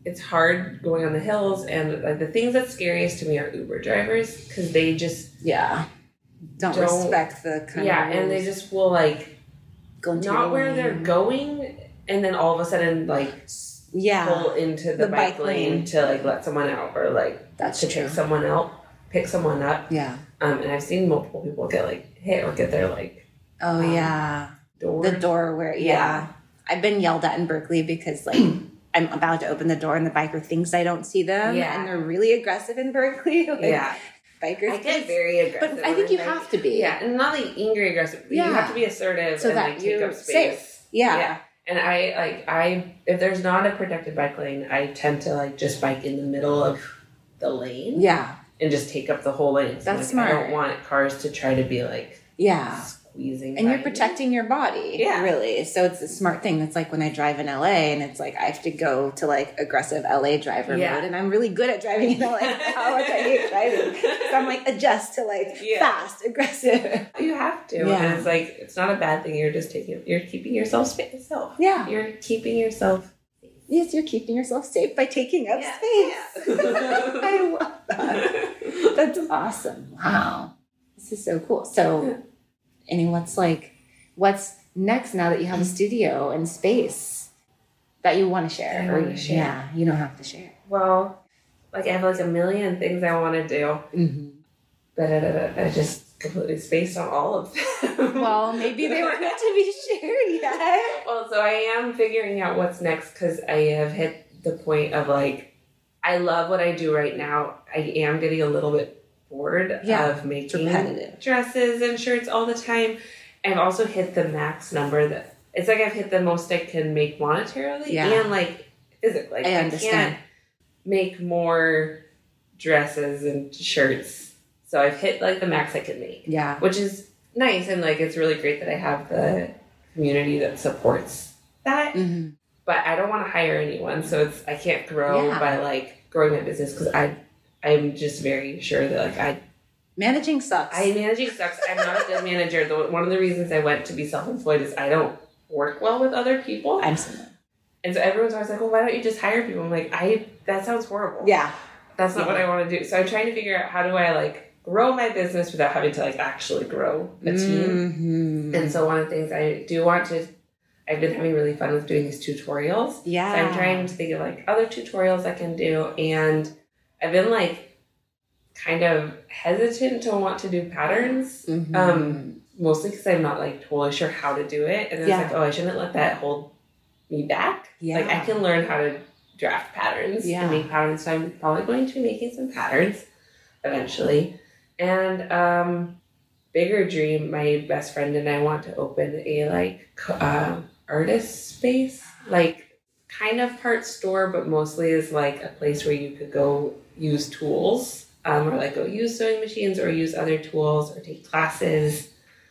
it's hard going on the hills, and like the things that's scariest to me are Uber drivers because they just yeah don't, don't respect the kind yeah, of and they just will like go into not where they're going, and then all of a sudden like yeah pull into the, the bike, bike lane, lane to like let someone out or like that's to true. pick someone out, pick someone up. Yeah, um, and I've seen multiple people get like hit or get their like oh um, yeah door. the door where yeah. yeah I've been yelled at in Berkeley because like. I'm about to open the door and the biker thinks I don't see them. Yeah. And they're really aggressive in Berkeley. Like, yeah. Bikers. I get very aggressive. But I think you have to be. Yeah. And not like angry aggressive. But yeah. You have to be assertive so and that like take up space. Safe. Yeah. yeah. And I like I if there's not a protected bike lane, I tend to like just bike in the middle of the lane. Yeah. And just take up the whole lane. So That's like, smart. I don't want cars to try to be like yeah. squeezing. And you're protecting your body. Yeah. Really. So it's a smart thing. That's like when I drive in L A and it's like I have to go to like aggressive L A driver yeah. mode. And I'm really good at driving in L A. How much I hate driving. So I'm like adjust to like yeah. fast, aggressive. You have to. Yeah. And it's like it's not a bad thing. You're just taking you're keeping yourself space. Yeah. You're keeping yourself Yes, you're keeping yourself safe by taking up yeah. space. Yeah. I love that. That's awesome. Wow. This is so cool. So, and what's like, what's next now that you have a studio and space that you want to share? I want to share. Yeah, you don't have to share. Well, like I have like a million things I want to do. Mm-hmm. But I, I just completely spaced on all of them. Well, maybe they weren't meant to be shared yet. Well, so I am figuring out what's next because I have hit the point of like, I love what I do right now. I am getting a little bit bored yeah, of making repetitive. dresses and shirts all the time. I've also hit the max number that it's like I've hit the most I can make monetarily yeah. and like physically. I understand. I can't make more dresses and shirts. So I've hit like the max I can make. Yeah. Which is nice and like it's really great that I have the community that supports that. Mm-hmm. But I don't want to hire anyone, so it's I can't grow yeah. by like growing my business because I I'm just very sure that like I managing sucks. I managing sucks. I'm not a good manager. The, one of the reasons I went to be self-employed is I don't work well with other people. I'm similar. And so everyone's always like, well, why don't you just hire people? I'm like, I that sounds horrible. Yeah. That's not yeah. what I want to do. So I'm trying to figure out how do I like grow my business without having to like actually grow a team. Mm-hmm. And so one of the things I do want to, I've been having really fun with doing these tutorials. Yeah. So I'm trying to think of like other tutorials I can do. And I've been like kind of hesitant to want to do patterns. Mm-hmm. Um, mostly because I'm not like totally sure how to do it. And it's yeah. like, oh, I shouldn't let that hold me back. Yeah. Like I can learn how to draft patterns yeah. and make patterns. So I'm probably going to be making some patterns eventually. And um, bigger dream, my best friend and I want to open a like uh, artist space, like kind of part store, but mostly is like a place where you could go use tools, um, or like go use sewing machines or use other tools or take classes.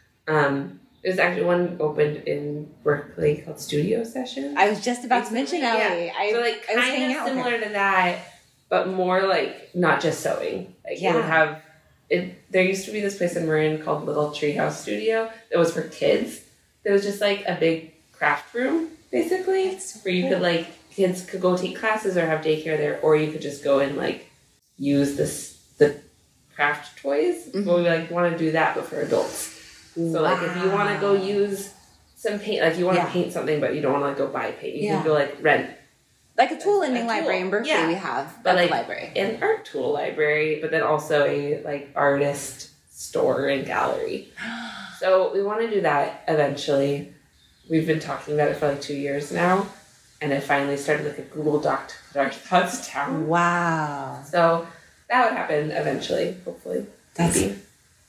Um, there's actually one opened in Berkeley called Studio Sessions. I was just about it's, to mention Ellie. Yeah. I, so like I was kind hanging of out similar to that, but more like not just sewing. Like yeah. you would have it. There used to be this place in Marin called Little Treehouse Studio that was for kids. It was just like a big craft room, basically, so where you cool. could like kids could go take classes or have daycare there, or you could just go and like use this the craft toys. Mm-hmm. But we like want to do that, but for adults. So, wow. like, if you want to go use some paint, like, you want to yeah. paint something, but you don't want to, like, go buy paint. You yeah. can go, like, rent. Like a tool lending a library tool. in Berkeley yeah. we have. But, like, library. an art tool library, but then also a, like, artist store and gallery. So, we want to do that eventually. We've been talking about it for, like, two years now. And I finally started, like, a Google Doc to put our thoughts down. Wow. So, that would happen eventually, hopefully. That's Maybe.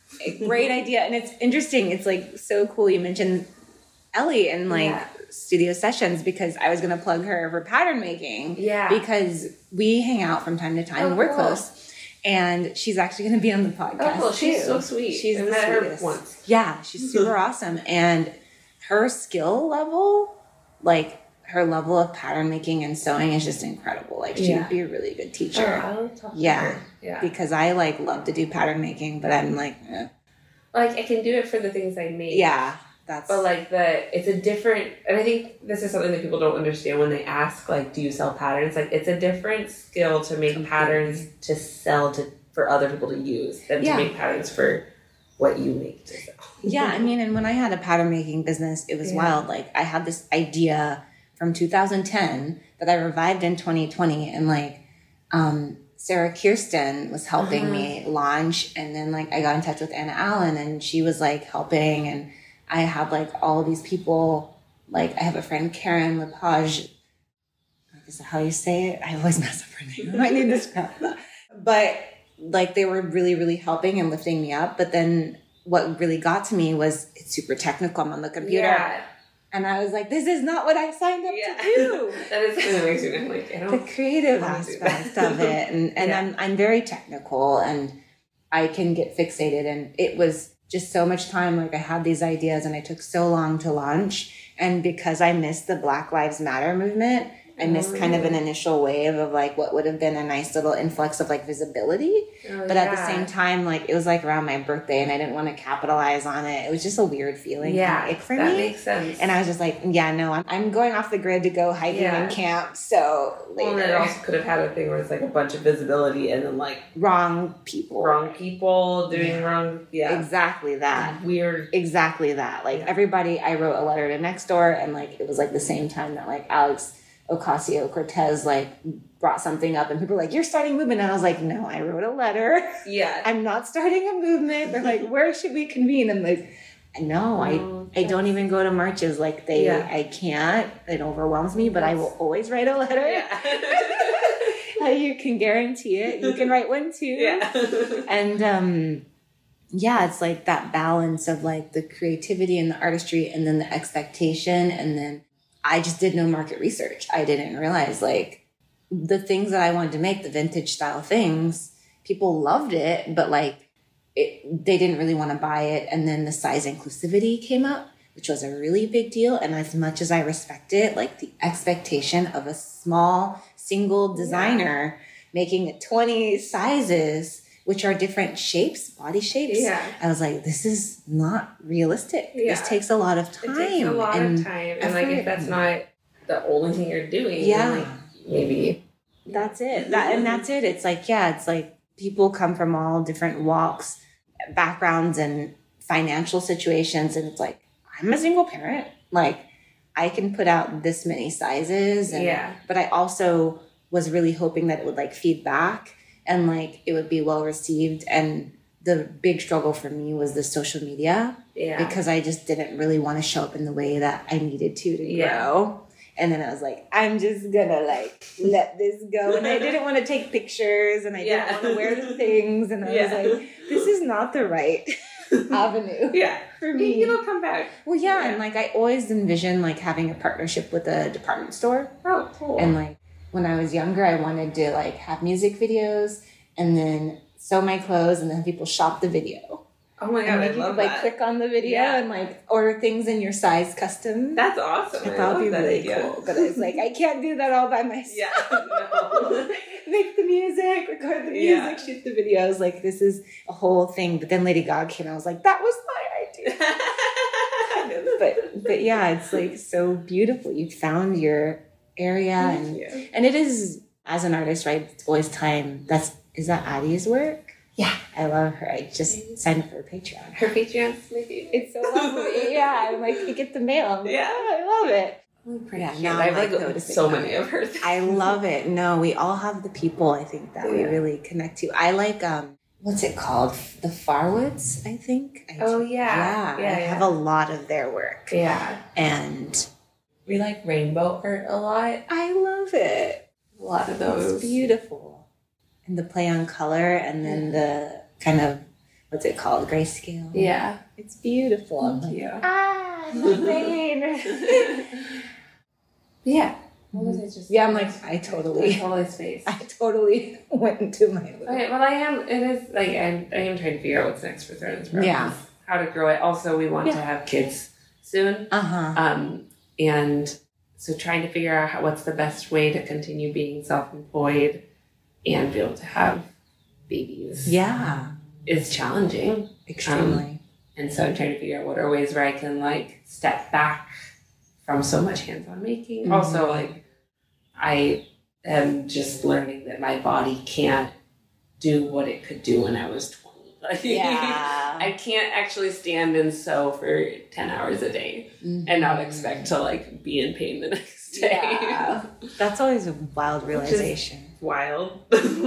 a great idea. And it's interesting. It's like so cool. You mentioned Ellie and like yeah. Studio Sessions because I was going to plug her for pattern making. Yeah. Because we hang out from time to time. Oh, We're cool. close. And she's actually going to be on the podcast. Oh, cool. She's too. so sweet. She's I the met sweetest. her once. Yeah. She's super awesome. And her skill level, like her level of pattern making and sewing is just incredible. Like she yeah. would be a really good teacher. Oh, I'll talk to yeah. her. Yeah. Because I like love to do pattern making, but I'm like, eh. Like I can do it for the things I make. Yeah. That's But like the, it's a different, and I think this is something that people don't understand when they ask, like, do you sell patterns? Like, it's a different skill to make Completely. patterns to sell to for other people to use than Yeah. to make patterns for what you make to sell. Yeah, I mean, and when I had a pattern making business, it was Yeah. wild. Like, I had this idea from two thousand ten that I revived in twenty twenty, and like, um, Sarah Kirsten was helping Uh-huh. me launch, and then like I got in touch with Anna Allen, and she was like helping, and I had like all of these people. Like, I have a friend, Karen Lepage. Is that how you say it? I always mess up her name. I might need to scrap that. But like, they were really, really helping and lifting me up. But then what really got to me was it's super technical. I'm on the computer. Yeah. And I was like, this is not what I signed up Yeah. to do. That is something that makes me think, like, I The don't. creative wanna do aspect that. of it. And, and Yeah. I'm, I'm very technical, and I can get fixated. And it was just so much time. Like, I had these ideas and I took so long to launch. And because I missed the Black Lives Matter movement, I missed kind of an initial wave of like what would have been a nice little influx of like visibility. Oh, But at the yeah. same time, like, it was like around my birthday and I didn't want to capitalize on it. It was just a weird feeling. Yeah, kinda ick for that me. makes sense. And I was just like, yeah, no, I'm, I'm going off the grid to go hiking Yeah. and camp. So Well, and it later, also could have had a thing where it's like a bunch of visibility and then like wrong people. wrong people doing wrong. Yeah. Exactly that. Weird. Exactly that. Like, Yeah. everybody, I wrote a letter to Nextdoor, and like, it was like the same time that like Alex Ocasio-Cortez like brought something up, and people were like, you're starting a movement. And I was like, no, I wrote a letter. Yeah. I'm not starting a movement. They're like, where should we convene? I'm like, no, I, Oh, I don't even go to marches. Like, they, Yeah. I can't. It overwhelms me, but I will always write a letter. Yeah. You can guarantee it. You can write one too. Yeah. And um, yeah, it's like that balance of like the creativity and the artistry, and then the expectation. And then I just did no market research. I didn't realize like the things that I wanted to make, the vintage style things, people loved it, but like it, they didn't really want to buy it. And then the size inclusivity came up, which was a really big deal. And as much as I respect it, like the expectation of a small single designer making twenty sizes, which are different shapes, body shapes. Yeah. I was like, this is not realistic. Yeah. This takes a lot of time. It takes a lot and of time. And like, if effort. that's not the only thing you're doing, Yeah. then like maybe. That's it. That and that's it. It's like, yeah, it's like people come from all different walks, backgrounds, and financial situations. And it's like, I'm a single parent. Like, I can put out this many sizes. And, Yeah. But I also was really hoping that it would like feed back and like it would be well received. And the big struggle for me was the social media. Yeah. Because I just didn't really want to show up in the way that I needed to to Yeah. grow. And then I was like, I'm just gonna like let this go. And I didn't want to take pictures, and I Yeah. didn't want to wear the things. And I Yeah. was like, this is not the right avenue Yeah. for Maybe me. it'll come back. Well, yeah, Yeah. and like I always envisioned like having a partnership with a department store. Oh, cool. And like when I was younger, I wanted to like have music videos and then sew my clothes, and then people shop the video. oh my god, And I like you love could like that. click on the video Yeah. and like order things in your size custom. That's awesome. I I, thought love it'd be that really idea. cool. But I was like, I can't do that all by myself. Yeah. No. Make the music, record the music, Yeah. shoot the video. I was like, this is a whole thing. But then Lady Gaga came, and I was like, that was my idea. Kind of. But but yeah, it's like so beautiful. You found your area, and Yeah. and it is, as an artist, right? It's always time. That's is that Addie's work? Yeah. I love her. I just signed up for her Patreon. Her Patreon's my favorite. It's so lovely. Yeah, I'm like, you get the mail. I'm like, Yeah. oh, I love it. Yeah, Yeah, now I have I'm, like, noticing so that. many of her things. I love it. No, we all have the people, I think, that we Yeah. really connect to. I like, um, what's it called? The Farwoods, I think. I, Oh, yeah. Yeah. Yeah, I yeah. have a lot of their work. Yeah. And We like rainbow art a lot. I love it. A lot of It's those. beautiful. And the play on color, and then the kind of, what's it called? Grayscale. Yeah. It's beautiful. I'm like, Yeah. ah, the rain. Yeah. What was I just Yeah, I'm like, I totally, totally spaced. I totally went into my little. Okay, well, I am. It is like I'm. I am trying to figure out what's next for Thread and Sprout. Yeah. How to grow it. Also, we want Yeah. to have kids soon. Uh huh. Um, and so trying to figure out how, what's the best way to continue being self-employed and be able to have babies. Yeah. Is challenging. Extremely. And so I'm trying to figure out what are ways where I can like step back from so much hands-on making. Mm-hmm. Also, like I am just learning that my body can't do what it could do when I was twenty. Like, yeah. I can't actually stand and sew for ten hours a day mm-hmm. and not expect to like be in pain the next day. Yeah. That's always a wild realization. Wild.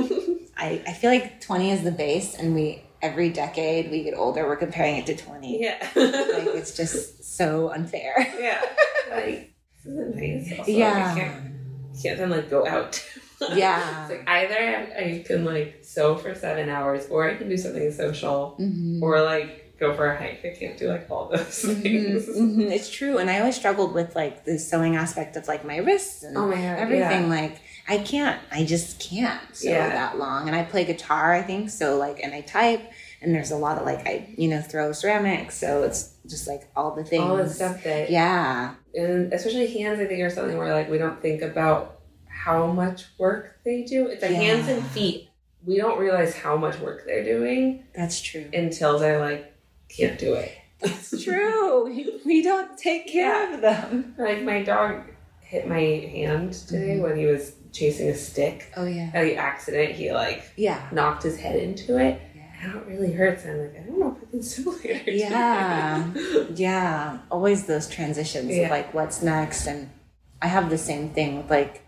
I, I feel like twenty is the base, and we every decade we get older, we're comparing it to twenty. Yeah. Like it's just so unfair. Yeah. Like, this isn't nice. Also, yeah. Like, I can't, can't then like go out. Yeah. It's like either I, I can like sew for seven hours or I can do something social mm-hmm. or like go for a hike. I can't do like all those things. Mm-hmm. Mm-hmm. It's true. And I always struggled with like the sewing aspect of like my wrists and oh my God, everything. Yeah. Like I can't, I just can't sew yeah. that long. And I play guitar, I think. So like, and I type, and there's a lot of like, I, you know, throw ceramics. So it's just like all the things. All the stuff that. Yeah. And especially hands, I think, are something where like we don't think about how much work they do. It's like yeah. hands and feet. We don't realize how much work they're doing. That's true. Until they're like, can't do it. That's true. we, we don't take care yeah. of them. Like my dog hit my hand today mm-hmm. when he was chasing a stick. Oh yeah. By accident, he like yeah. knocked his head into it. And it really hurts. And I'm like, I don't know if I can sew later. Yeah. yeah. Always those transitions yeah. of like what's next. And I have the same thing with like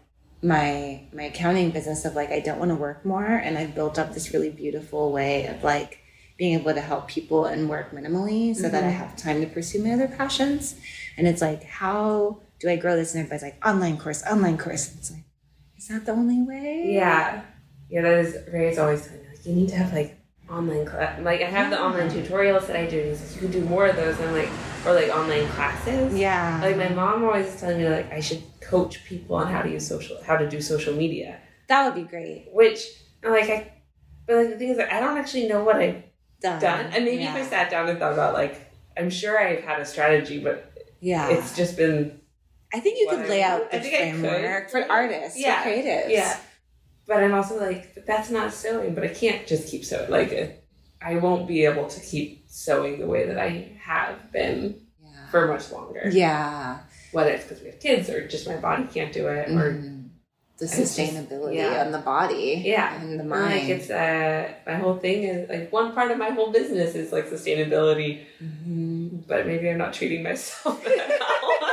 my my accounting business of like I don't want to work more, and I've built up this really beautiful way of like being able to help people and work minimally so mm-hmm. that I have time to pursue my other passions. And it's like, how do I grow this? And everybody's like, online course, online course. It's like, is that the only way? Yeah. Yeah, that is, Ray's always telling me, like, you need to have like online class. Like I have yeah. the online tutorials that I do. And he's like, you can do more of those. And I'm like, or like online classes. Yeah. Like my mom always is telling me like I should coach people on how to use social, how to do social media. That would be great. Which like I, but like the thing is that I don't actually know what I've done. done. And maybe yeah. if I sat down and thought about like, I'm sure I've had a strategy, but yeah, it's just been. I think you could lay out the framework for artists, yeah. for creatives. Yeah. But I'm also like, but that's not sewing. But I can't just keep sewing. Like, I won't be able to keep sewing the way that I have been yeah. for much longer. Yeah. Whether it's because we have kids or just my body can't do it, or mm-hmm. the sustainability just, yeah. on the body, yeah, and the mind. Like it's uh, my whole thing is like one part of my whole business is like sustainability, mm-hmm. but maybe I'm not treating myself that well.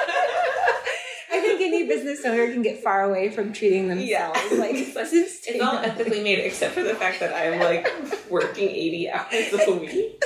I think any business owner can get far away from treating themselves yeah. like it's, like, it's all ethically made, except for the fact that I'm like working eighty hours a week.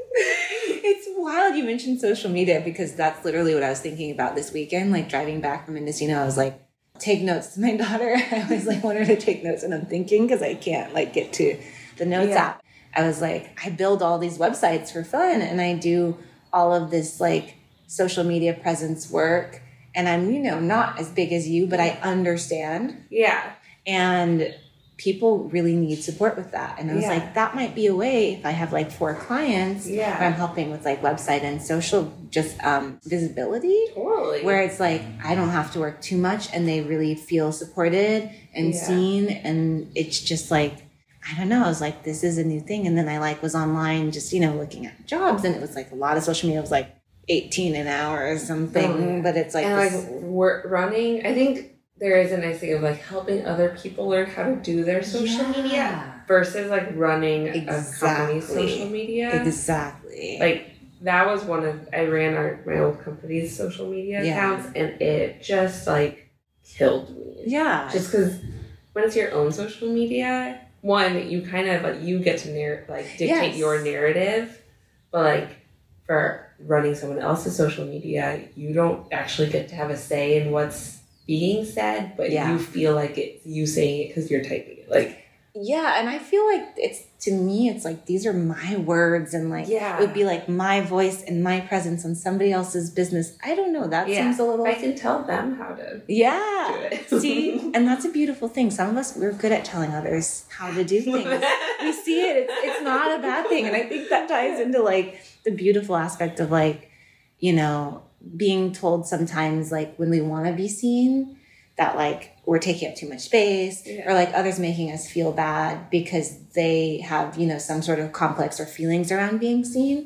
It's wild you mentioned social media, because that's literally what I was thinking about this weekend. Like driving back from Mendocino, I was like, take notes to my daughter. I always like want her to take notes when I'm thinking, because I can't like get to the notes yeah. app. I was like, I build all these websites for fun, and I do all of this like social media presence work. And I'm, you know, not as big as you, but I understand. Yeah. And people really need support with that. And I was yeah. like, that might be a way if I have like four clients yeah. where I'm helping with like website and social just um, visibility. Totally. Where it's like, I don't have to work too much and they really feel supported and yeah. seen. And it's just like, I don't know. I was like, this is a new thing. And then I like was online just, you know, looking at jobs, and it was like a lot of social media. It was like eighteen an hour or something, oh, but it's like, and this, like work running. I think there is a nice thing of like helping other people learn how to do their social yeah. media versus like running exactly. a company's social media. Exactly. Like that was one of, I ran our, my old company's social media yeah. accounts, and it just like killed me. Yeah. Just because when it's your own social media, one, you kind of like, you get to narr- like dictate yes. your narrative, but like for running someone else's social media, you don't actually get to have a say in what's being said, but yeah. you feel like it's you saying it because you're typing it. Like, yeah, and I feel like it's, to me, it's like these are my words, and like yeah. it would be like my voice and my presence on somebody else's business. I don't know. That yeah. seems a little. I can tell them how to. Yeah. Do it. See, and that's a beautiful thing. Some of us, we're good at telling others how to do things. We see it. It's, it's not a bad thing, and I think that ties into like the beautiful aspect of like, you know, being told sometimes like when we want to be seen that like we're taking up too much space yeah. or like others making us feel bad because they have, you know, some sort of complex or feelings around being seen.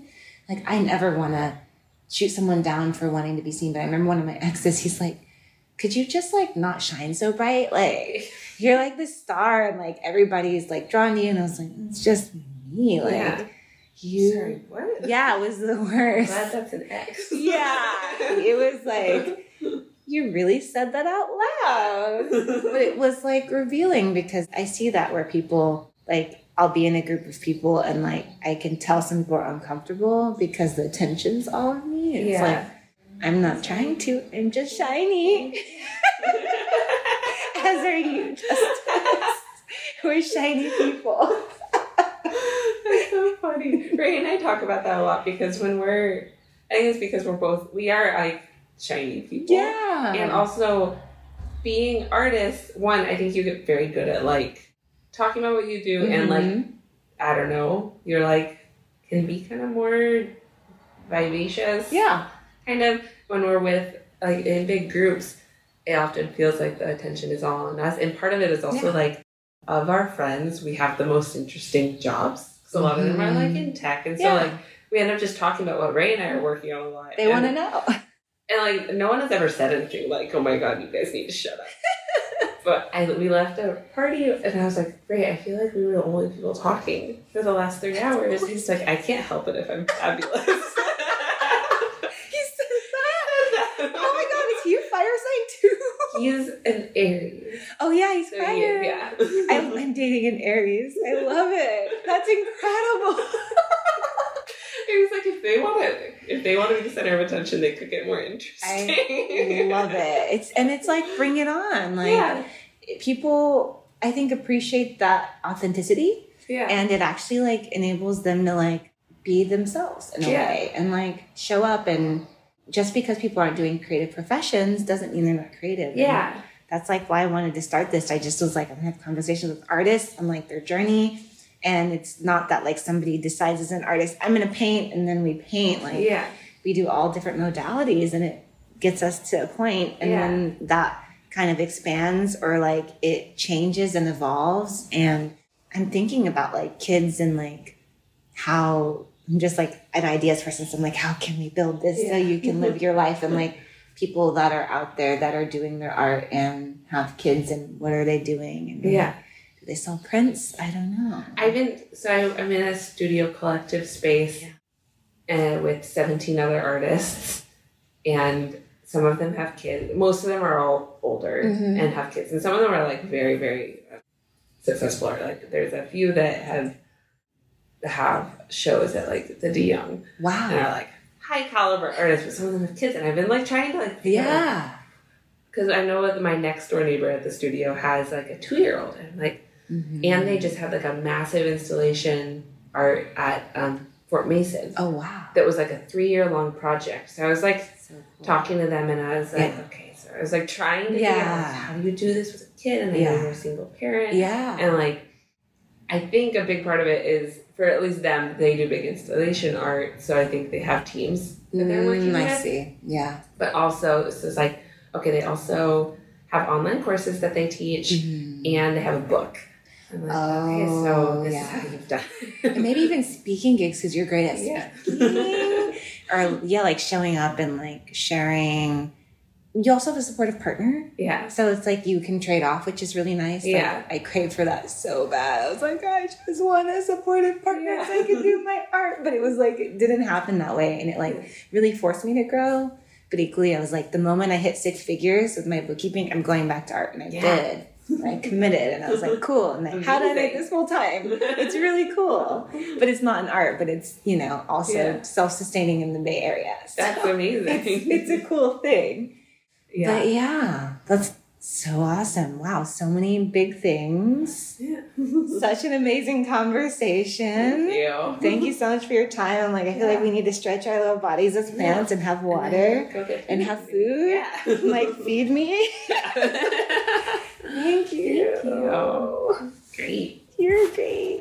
like, I never want to shoot someone down for wanting to be seen. But I remember one of my exes, he's like, could you just like not shine so bright? Like, you're like the star and like everybody's like drawn to you. And I was like, it's just me. Like, yeah. you. Sorry, what? Yeah, it was the worst. Glad that's an ex. Yeah. It was like, you really said that out loud. But it was like revealing because I see that where people like, I'll be in a group of people and like, I can tell some people are uncomfortable because the attention's all on me. It's yeah. like, I'm not trying to, I'm just shiny. As are you, Justice. We're shiny people. That's so funny. Ray and I talk about that a lot because when we're, I think it's because we're both, we are like shiny people. Yeah. And also being artists, one, I think you get very good at like talking about what you do mm-hmm. and like, I don't know, you're like, can be kind of more vivacious. Yeah. Kind of when we're with, like, in big groups, it often feels like the attention is all on us. And part of it is also, yeah. like, of our friends, we have the most interesting jobs. So a lot mm-hmm. of them are, like, in tech. And so, yeah. like, we end up just talking about what Ray and I are working on a lot. They want to know. And, like, no one has ever said anything like, oh, my God, you guys need to shut up. But I, we left a party, and I was like, Ray, I feel like we were the only people talking for the last three hours. He's like, I can't help it if I'm fabulous. Fire sign too. He's an Aries. Oh yeah, he's so fire. He, yeah. I'm, I'm dating an Aries. I love it. That's incredible. It was like if they want to, if they want to be the center of attention, they could get more interesting. I love it. It's and it's like bring it on. Like yeah. people, I think appreciate that authenticity. Yeah. And it actually like enables them to like be themselves in a yeah. way and like show up and. Just because people aren't doing creative professions doesn't mean they're not creative. Yeah. And that's like why I wanted to start this. I just was like, I'm going to have conversations with artists on like their journey. And it's not that like somebody decides as an artist, I'm going to paint and then we paint. Like yeah. we do all different modalities and it gets us to a point and yeah. then that kind of expands or like it changes and evolves. And I'm thinking about like kids and like how... I'm just like an ideas person. So I'm like, how can we build this yeah. so you can live your life? And like people that are out there that are doing their art and have kids and what are they doing? And yeah. do they sell prints? I don't know. I've been, so I'm in a studio collective space yeah. uh, with seventeen other artists and some of them have kids. Most of them are all older mm-hmm. and have kids. And some of them are like very, very successful. Like there's a few that have have shows at like the De Young. Wow. And are like high caliber artists, but some of them have kids. And I've been like trying to like, yeah. Because I know that my next door neighbor at the studio has like a two year old. And like, mm-hmm. and they just had like a massive installation art at um, Fort Mason. Oh, wow. That was like a three year long project. So I was like so cool. talking to them and I was like, yeah. okay, so I was like trying to yeah. figure out like, how do you do this with a kid? And I yeah. know you're a single parent. Yeah. And like, I think a big part of it is, for at least them, they do big installation art, so I think they have teams that they're working mm, I with. I see, yeah. But also, so it's like, okay, they also have online courses that they teach, mm-hmm. and they have a book. I'm like, oh, okay, so this yeah. is how you've done And maybe even speaking gigs, because you're great at yeah. speaking. Or, yeah, like showing up and like sharing. You also have a supportive partner. Yeah. So it's like you can trade off, which is really nice. Yeah. Like, I craved for that so bad. I was like, I just want a supportive partner yeah. so I can do my art. But it was like, it didn't happen that way. And it like really forced me to grow. But equally, I was like, the moment I hit six figures with my bookkeeping, I'm going back to art. And I yeah. did. And I committed. And I was like, cool. And then, how did I make this full time? It's really cool. But it's not an art, but it's, you know, also yeah. self-sustaining in the Bay Area. So that's amazing. It's, it's a cool thing. Yeah. But yeah, that's so awesome. Wow, so many big things. Yeah. Such an amazing conversation. Thank you. Thank you so much for your time. I'm like, I feel yeah. like we need to stretch our little bodies as plants yeah. and have water and, and have food. Yeah. Like, feed me. Thank you. Thank you. Great. You're great.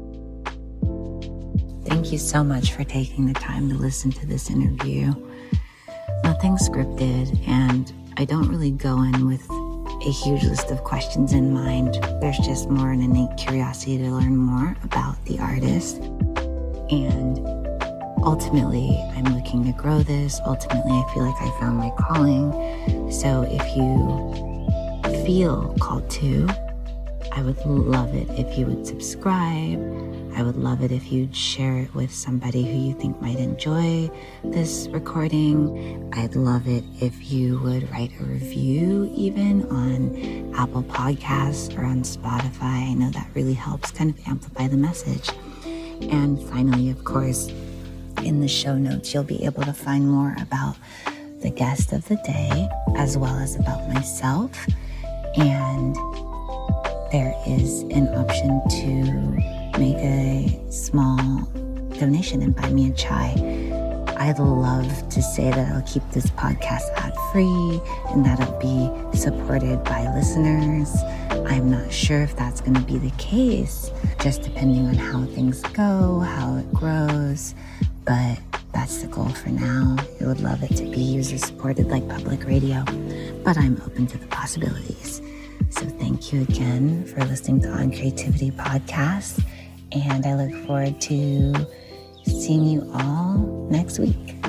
Thank you so much for taking the time to listen to this interview. Nothing's scripted, and I don't really go in with a huge list of questions in mind. There's just more an innate curiosity to learn more about the artist. And ultimately, I'm looking to grow this. Ultimately, I feel like I found my calling. So if you feel called to, I would love it if you would subscribe. I would love it if you'd share it with somebody who you think might enjoy this recording. I'd love it if you would write a review even on Apple Podcasts or on Spotify. I know that really helps kind of amplify the message. And finally, of course, in the show notes, you'll be able to find more about the guest of the day, as well as about myself. And there is an option to make a small donation and buy me a chai. I'd love to say that I'll keep this podcast ad-free and that it'll be supported by listeners. I'm not sure if that's going to be the case, just depending on how things go, how it grows. But that's the goal for now. I would love it to be user-supported like public radio, but I'm open to the possibilities. So thank you again for listening to On Creativity Podcast, and I look forward to seeing you all next week.